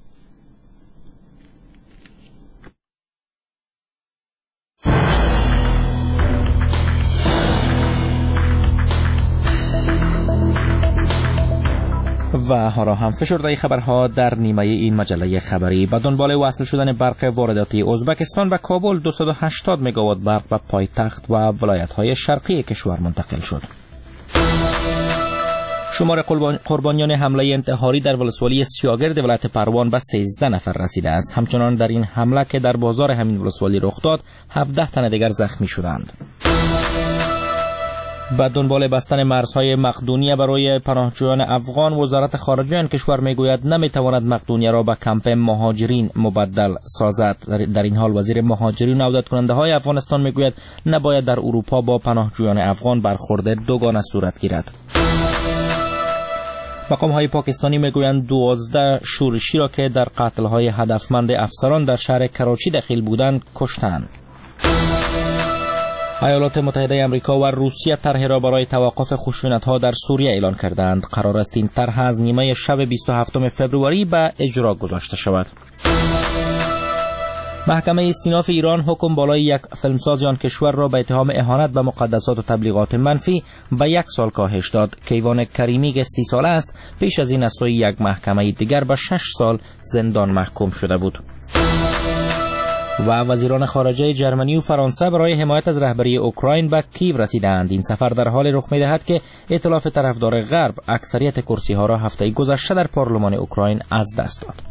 و حالا هم فشرده خبرها در نیمه این مجله خبری. به دنبال وصل شدن برق وارداتی ازبکستان و کابل 280 مگاوات برق به پایتخت و ولایت‌های شرقی کشور منتقل شد. شمار قربانیان حمله انتحاری در ولسوالی سیاگرد ولایت پروان به 13 نفر رسیده است. همچنان در این حمله که در بازار همین ولسوالی رخ داد، 17 تن دیگر زخمی شدند. با دنبال بستن مرزهای مقدونیه برای پناهجویان افغان، وزارت خارجه آن کشور میگوید نمیتواند مقدونیه را به کمپ مهاجرین مبدل سازد. در این حال وزیر مهاجرین و عودت کننده های افغانستان میگوید نباید در اروپا با پناهجویان افغان برخورد دوگانه صورت گیرد. مقام های پاکستانی میگویند 12 شورشی را که در قتل های هدفمند افسران در شهر کراچی دخیل بودند کشتند. ایالات متحده آمریکا و روسیه طرحی را برای توقف خشونت‌ها در سوریه اعلان کردند. قرار است این طرح از نیمه شب 27 فوریه به اجرا گذاشته شود. محکمه استیناف ایران حکم بالای یک فیلمساز آن کشور را به اتهام اهانت به مقدسات و تبلیغات منفی به 1 سال کاهش داد. کیوان کریمی که 30 ساله است، پیش از این از سوی یک محکمه دیگر به 6 سال زندان محکوم شده بود. و وزیران خارجه جرمنی و فرانسه برای حمایت از رهبری اوکراین به کیو رسیدند. این سفر در حال رخ می‌دهد که ائتلاف طرفدار غرب اکثریت کرسی‌ها را هفته گذشته در پارلمان اوکراین از دست داد.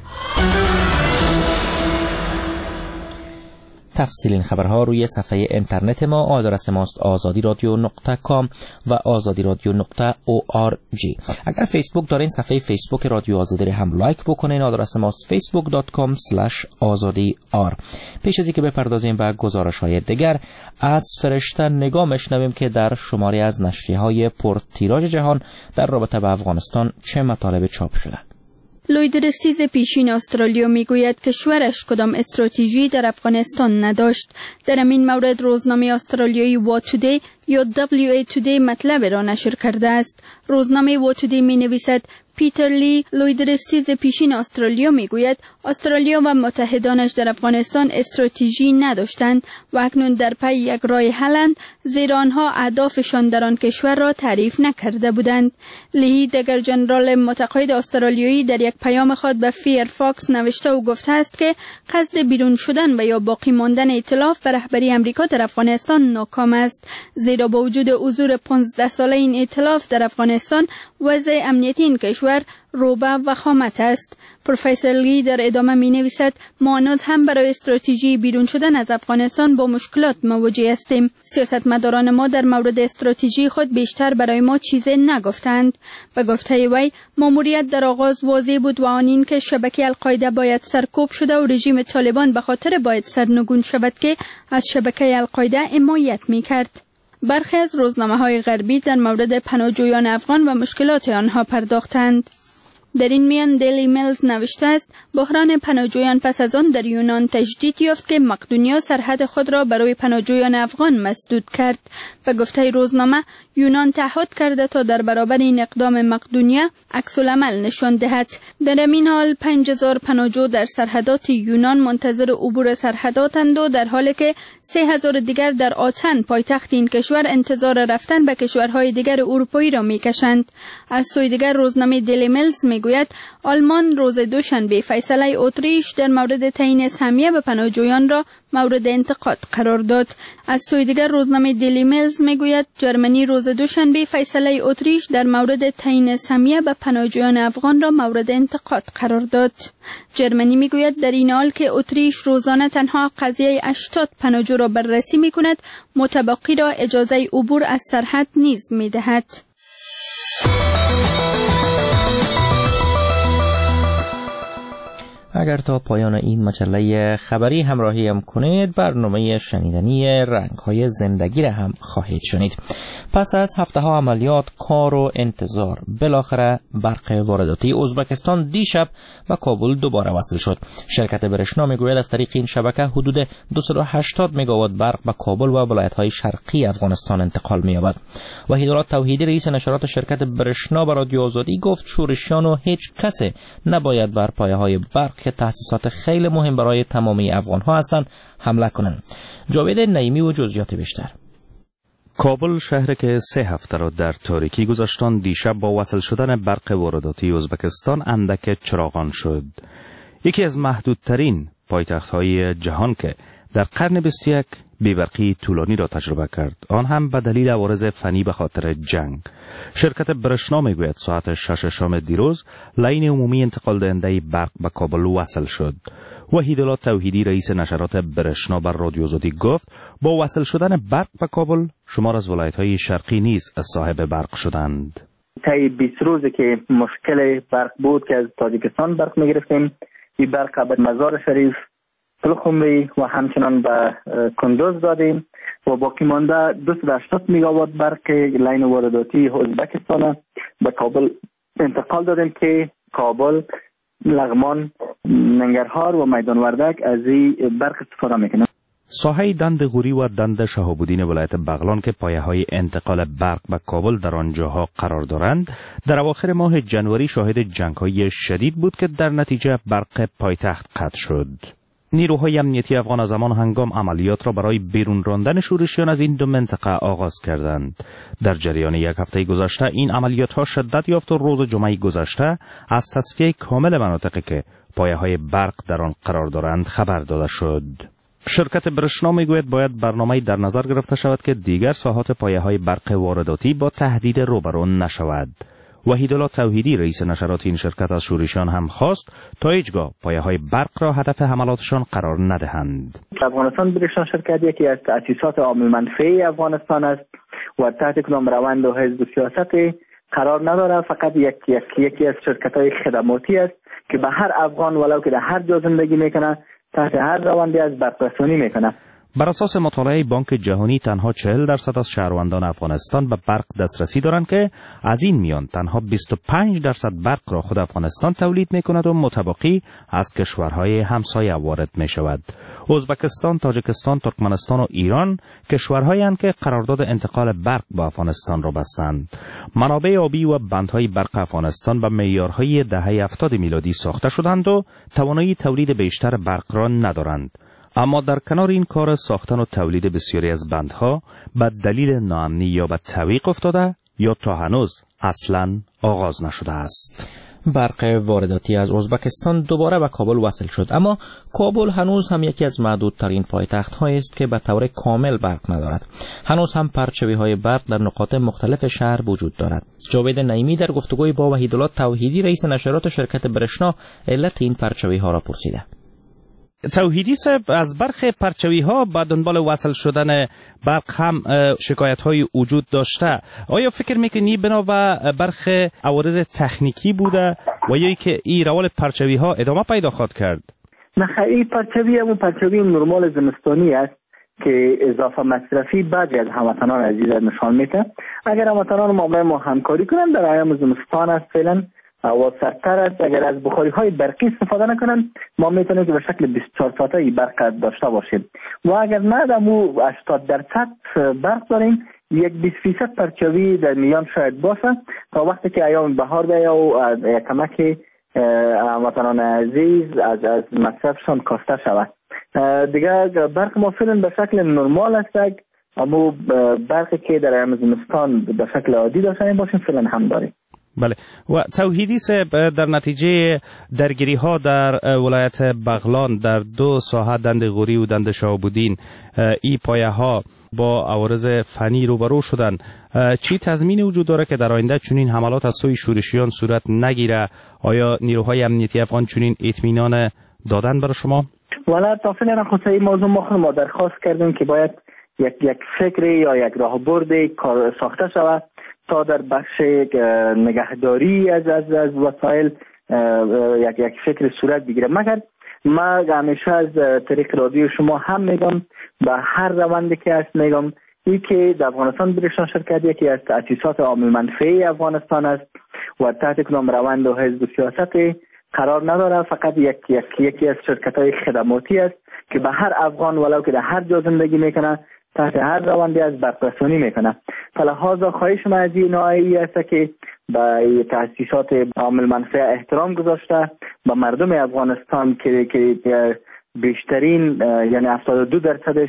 تفصیل این خبرها روی صفحه اینترنت ما. آدرس ماست azadiradio.com و azadiradio.org. اگر فیسبوک دارین صفحه فیسبوک رادیو آزادی هم لایک بکنین. آدرس ماست facebook.com/azadiyar. پیش از اینکه بپردازیم به گزارش‌های دیگر، از فرشته نگاه میشنویم که در شماری از نشریه‌های پرتیراژ جهان در رابطه با افغانستان چه مطالب چاپ شده. لوی درستیز پیشین استرالیا میگوید کشورش کدام استراتژی در افغانستان نداشت. در این مورد روزنامه استرالیایی وات تودی یا WA تودی مطلب را نشر کرده است. روزنامه وات تودی می نویسد پیتر لی، لوی درستیز پیشین استرالیا میگوید استرالیا و متحدانش در افغانستان استراتژی نداشتند و اکنون در پی یک راه حلند، زیرا آنها اهدافشان در آن کشور را تعریف نکرده بودند. لی دگر ژنرال متقاعد استرالیایی در یک پیام خود به فیرفاکس نوشته و گفته است که قصد بیرون شدن و یا باقی ماندن ائتلاف به رهبری آمریکا در افغانستان ناکام است، زیرا با وجود حضور 15 ساله این ائتلاف در افغانستان، وضع امنیتی این کشور روبه و خامت است. پروفسور لی در ادامه می نویسد ما هنوز هم برای استراتژی بیرون شدن از افغانستان با مشکلات مواجه هستیم. سیاستمداران ما در مورد استراتژی خود بیشتر برای ما چیزی نگفتند. به گفته وی ماموریت در آغاز واضح بود و آن این که شبکه القاعده باید سرکوب شده و رژیم طالبان به خاطر باید سرنگون شود که از شبکه القاعده حمایت می کرد. برخی از روزنامه‌های غربی در مورد پناهجویان افغان و مشکلات آنها پرداختند. در این میان دیلی میلز نوشته است بحران پناهجویان پس از آن در یونان تجدید یافت که مقدونیا سرحد خود را برای پناهجویان افغان مسدود کرد. به گفته روزنامه یونان تعهد کرده تا در برابر این اقدام مقدونیا عکس العمل نشان دهد. در این حال 5000 پناهجو در سرحدات یونان منتظر عبور سرحداتند و در حالی که 3000 دیگر در آتن پایتخت این کشور انتظار رفتن به کشورهای دیگر اروپایی را میکشند. از سوی دیگر روزنامه دیلی میلز میگوید آلمان روز دوشنبه فیصله اتریش در مورد تعیین سهمیه به پناهجویان را مورد انتقاد قرار داد. از سوی دیگر روزنامه دیلی میلز میگوید جرمنی روز دوشنبه فیصله اتریش در مورد تعیین سهمیه به پناهجویان افغان را مورد انتقاد قرار داد. جرمنی میگوید در این حال که اتریش روزانه تنها قضیه 80 پناهجو را بررسی میکند، متبقی را اجازه عبور از سرحد نیز میدهد. اگر تا پایان این مجله خبری همراهی هم کنید، برنامه شنیدنی رنگ‌های زندگی را هم خواهید شنید. پس از هفته‌ها عملیات، کار و انتظار، بالاخره برق وارداتی ازبکستان دیشب به کابل دوباره وصل شد. شرکت برشنا میگوید از طریق این شبکه حدود 280 مگاوات برق به کابل و ولایت‌های شرقی افغانستان انتقال می‌یابد. وحیدالله توحیدی رئیس نشرات شرکت برشنا به رادیو آزادی گفت شورشیان و هیچ کس نباید بر پایه‌های برق که تأسیسات خیلی مهم برای تمامی افغان‌ها هستند حمله کنند. جاوید نعیمی و جزئیات بیشتر. کابل، شهری که 3 هفته را در تاریکی گذاشتن، دیشب با وصل شدن برق وارداتی ازبکستان اندک چراغان شد. یکی از محدودترین پایتخت‌های جهان که در قرن 21 بی‌برقی طولانی را تجربه کرد، آن هم به دلیل عوارض فنی به خاطر جنگ. شرکت برشنا میگوید ساعت 6 شام دیروز لاین عمومی انتقال دهنده برق به کابل وصل شد. وحیدالله توحیدی رئیس نشرات برشنا بر رادیو آزادی گفت با وصل شدن برق به کابل شمار از ولایت‌های شرقی نیز صاحب برق شدند. طی 20 روزی که مشکل برق بود که از تاجیکستان برق می‌گرفتیم، این برق به مزار شریف، پلخمری و همچنان به کندوز دادیم و باقی مانده 280 مگاوات برق لاین وارداتی ازبکستان به کابل انتقال دادیم که کابل، لغمان، ننگرهار و میدان وردک از این برق استفاده میکنند. ساحه دند غوری و دند شهاب‌الدین ولایت بغلان که پایه‌های انتقال برق به کابل در آنجاها قرار دارند، در اواخر ماه جنوری شاهد جنگ‌های شدید بود که در نتیجه برق پایتخت قطع شد. نیروهای امنیتی افغان از همان هنگام عملیات را برای بیرون راندن شورشیان از این دو منطقه آغاز کردند. در جریان یک هفته گذشته این عملیات‌ها شدت یافت و روز جمعه گذشته از تصفیه کامل مناطقی که پایه‌های برق در آن قرار دارند خبر داده شد. شرکت برشنا میگوید باید برنامه‌ای در نظر گرفته شود که دیگر ساحات پایه‌های برق وارداتی با تهدید روبرو نشود. وحیدالله توحیدی رئیس نشرات این شرکت از شورشیان هم خواست تا هیچگاه پایه‌های برق را هدف حملاتشان قرار ندهند. افغانستان برشنا شرکت یکی از تأسیسات عامل منفعه افغانستان است و تحت کدام روند و حزب سیاست قرار ندارد. فقط یکی از شرکت‌های خدماتی است که به هر افغان ولو که در هر جا زندگی میکنه تحت هر روندی از برق رسانی میکنه. بر اساس مطالعه بانک جهانی تنها 40% از شهروندان افغانستان به برق دسترسی دارند که از این میان تنها 25% برق را خود افغانستان تولید میکند و متبقی از کشورهای همسایه وارد میشود. ازبکستان، تاجیکستان، ترکمنستان و ایران کشورهایی هستند که قرارداد انتقال برق با افغانستان را بستند. منابع آبی و بندهای برق افغانستان به معیارهای دهه 70 میلادی ساخته شدند و توانایی تولید بیشتر برق را ندارند. اما در کنار این کار ساختن و تولید بسیاری از بندها به دلیل ناامنی یا به تعویق افتاده یا تا هنوز اصلاً آغاز نشده است. برق وارداتی از ازبکستان دوباره به کابل وصل شد، اما کابل هنوز هم یکی از معدودترین پایتخت‌هایی است که به طور کامل برق ندارد. هنوز هم پرچاوی‌های برق در نقاط مختلف شهر وجود دارد. جاوید نعیمی در گفتگوی با وحیدالله توحیدی رئیس نشرات شرکت برشنا علت این پرچاوی‌ها را پرسیده. توحیدی صاحب، از برخی پرچاوی‌ها با دنبال وصل شدن برق هم شکایت‌های وجود داشته. آیا فکر می‌کنی بنا به برخی عوارض تکنیکی بوده و یا که این روال پرچاوی‌ها ادامه پیدا خواهد کرد؟ نه، این پرچاوی همون پرچاوی نرمال زمستانی است که اضافه مصرفی بعضی از هموطنان عزیز نشان میده. اگر هموطنان معامله ما همکاری کنند در ایام زمستان است فعلا واسط‌تر است. اگر از بخاری های برقی استفاده نکنن ما میتونیم که به شکل 24 ساعته برق داشته باشیم و اگر نه دمو 80% برق داریم یک 20% پرچاوی در میان شاید باشه تا وقتی که ایام بهار بیاید و کمک وطنان عزیز از مصرفشان کاسته شود. دیگه برق ما فعلا به شکل نرمال است، اما برقی که در ایام زمستان به شکل عادی داشته باشیم فعلا هم داریم. بله. و توحیدی صاحب، در نتیجه درگیری ها در ولایت بغلان در دو ساحه دند غوری و دند شهاب‌الدین ای پایه ها با عوارض فنی روبرو شدن، چی تضمینی وجود داره که در آینده چنین حملات از سوی شورشیان صورت نگیره؟ آیا نیروهای امنیتی افغان چنین اطمینان دادن برای شما؟ والا تا فعلا خصوصا این موضوع ما درخواست کردیم که باید یک فکری یا یک راهبردی کار ساخته شود تا در بخش نگهداری از وسایل یک فکر صورت بگیره. مگر ما همیشه از طریق رادیو شما هم میگم به هر روندی که هست میگم ای که در افغانستان برشان شرکت یکی از تأسیسات عامل منفعه افغانستان است و تحت کدام روند و حزب سیاست قرار نداره، فقط یکی از شرکت‌های خدماتی است که به هر افغان ولو که در هر جا زندگی میکنه تحت هر روندی از برقرسانی میکنه. فلحاظا خواهش ما از این نوعی است که به تأسیسات عامل منفعه احترام گذاشته به مردم افغانستان که بیشترین یعنی 72%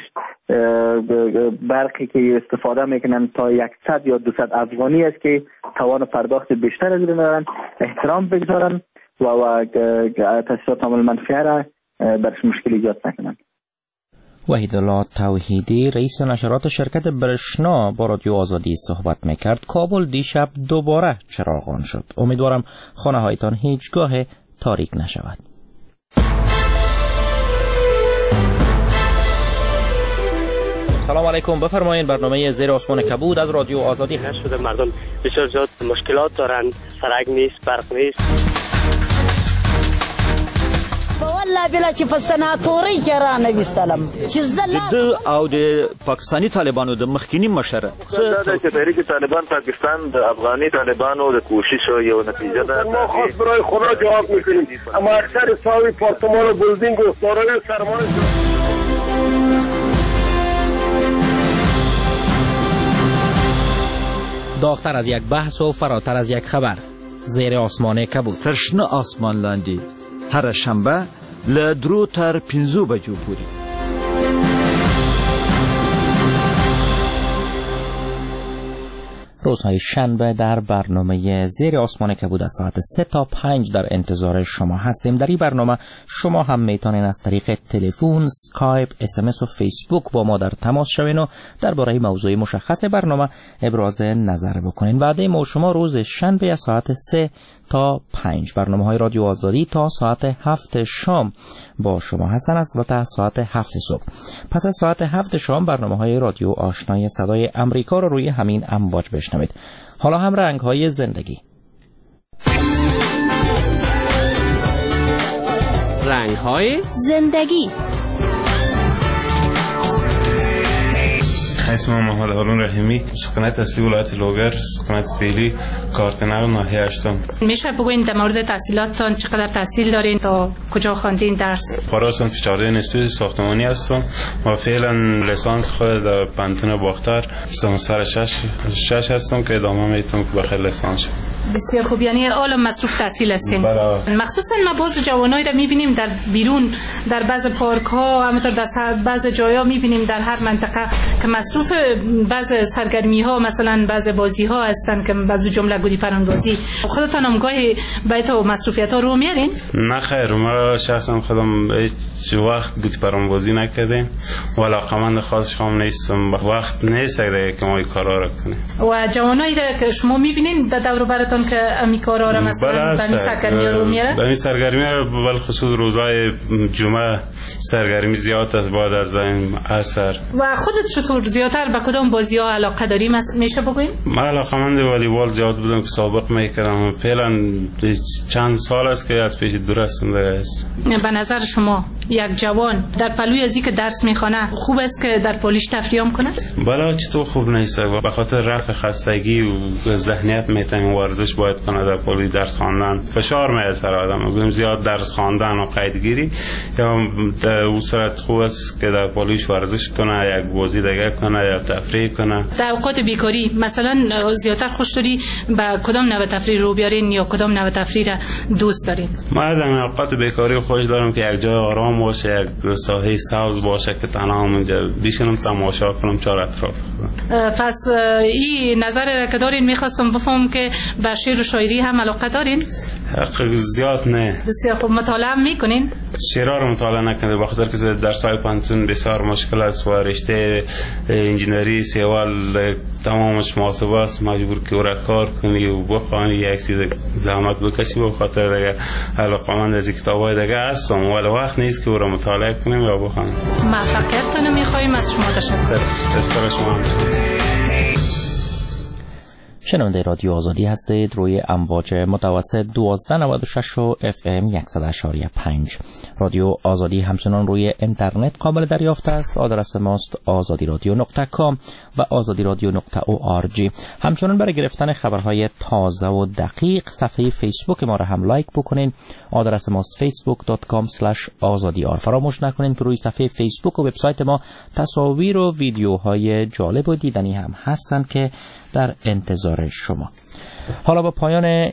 برقی که استفاده میکنن تا 100 یا 200 افغانی است که توان پرداخت بیشتر از دارن احترام بگذارن و تأسیسات عامل منفعه را برش مشکل ایجاد نکنن. وحیدالله توحیدی رئیس نشرات شرکت برشنا با رادیو آزادی صحبت میکرد. کابل دیشب دوباره چراغان شد. امیدوارم خانه هایتان هیچگاه تاریک نشود. سلام علیکم، بفرمایید. برنامه زیر آسمان کبود از رادیو آزادی هست. شده مردم بسیار زیاد مشکلات دارند، سرک نیست، برق نیست. والله بلا چې په سناتوري کې را نه وستلم چې د او د پاکستاني طالبانو د مخکینی مشره دا چې تحریک طالبان پاکستان د افغاني طالبانو د کوشش یو نتیجه ده. ما خاص برای خدا جواب میکنیم، اما اکثر ساوی پارتمان و بلدینگ و سارای سرمایه داغتر از یک بحث و فراتر از یک خبر. زیر آسمان کبود. تشنه آسمان لاندی هر شنبه له 3 تر 5 بجو پورې. روزهای شنبه در برنامه زیر آسمان کبود از ساعت 3 تا 5 در انتظار شما هستیم. در این برنامه شما هم میتونین از طریق تلفن، اسکایپ، SMS و فیسبوک با ما در تماس شوین و درباره موضوع مشخص برنامه ابراز نظر بکنین. وعده ما شما روز شنبه از ساعت 3 تا 5 برنامه‌های رادیو آزادی تا ساعت 7 شام با شما هستن است و تا ساعت 7 صبح. پس از ساعت 7 شام برنامه‌های رادیو آشنای صدای امریکا رو روی همین امواج بشنوید. حالا هم رنگ‌های زندگی. رنگ‌های زندگی. اسمم محمد هارون رحیمی، سکنت اصلی ولایت لوگر، سکنت فعلی کارتنر ناحیه هشتم. میشه بگوین در مورد تحصیلاتتان چقدر تحصیل دارین، تا کجا خواندین درس؟ فاراسان فشارده انستیتوی ساختمانی هستم و فعلا لیسانس خود در پانتون باختر سمستر 6 هستم که ادامه میتونم که بخیر لیسانس شم. بسیار خوب، یعنی عالم مصروف تحصیل هستین. مخصوصا ما باز جوانایی را میبینیم در بیرون در بعض پارک ها، همینطور در بعض جایا میبینیم در هر منطقه که مصروف بعض سرگرمی ها، مثلا بعض بازی ها هستن که بعضی جمله گودی پرندازی. خودتان هم گاهی باید و مصروفیت ها رو میارین؟ نه خیر، ما شخصا خودم هیچ وقت گودی پرندازی نکردیم و علاقمند خاص شام نیستم، وقت نیست که ما این کارا را کنیم. و جوانایی را که شما میبینین در دور و برتان که امی کارا را مثلا به سرگرمی رو میاره؟ به سرگرمی رو بل خصوص روزای جمعه سرگرمی زیاد است بعد از این عصر. و خودت چطور زیادتر به کدام بازی ها علاقه داری میشه بگوین؟ من علاقمند والیبال زیاد بودم که سابق میکردم، فعلا چند سال است که از پیش دور هستم. به نظر شما یک جوان در پلوی از اینکه درس میخوانه خوب است که در پولیش تفریح کنه؟ بله چطور خوب نیست، به خاطر رفع خستگی و ذهنیت میتونیم ورزش باید کنه در پلوی درس خواندن. فشار میاد سر آدم، میگم زیاد درس خواندن و قیدگیری یا در صورت خوب است که در پلویش ورزش کنه، یک بازی دیگه کنه یا تفریح کنه. در اوقات بیکاری مثلا زیادتر خوش داری به کدام نوع تفریح رو بیارین یا کدام نوع تفریح را دوست دارین؟ من در اوقات بیکاری خوش دارم که یک جای آرام باشه، یک ساحه سبز باشه که تنها اونجا بشینم تماشا کنم چهار اطراف. پس این نظر را که دارین میخواستم بفهم که به شعر و شاعری هم علاقه دارین؟ زیاد نه. بسیار خوب. مطالعه میکنین؟ شعرها رو مطالعه نکنه به خاطر که درس‌های پانتون بسیار مشکل است و رشته انجینری سیوال تمامش محاسبه است، مجبور که اون کار کنی و بخوانی یک چیز زحمت بکشی. به خاطر دیگه علاقه‌مند از کتاب‌های دیگه هستم ولی وقت نیست که او رو مطالعه کنیم یا بخوانیم. موفقیتتون می‌خوایم. از شما تشکر شما. شنونده رادیو آزادی هستید روی امواج متوسط 1296 و FM 100.5. رادیو آزادی همچنان روی اینترنت قابل دریافت است. آدرس ماست azadiradio.com و azadiradio.org. همچنان برای گرفتن خبرهای تازه و دقیق صفحه فیسبوک ما را هم لایک بکنین. آدرس ماست facebook.com/azadiar. فراموش نکنین که روی صفحه فیسبوک و وبسایت ما تصاویر و ویدیوهای جالب و دیدنی هم هستند که در انتظار شما. حالا با پایان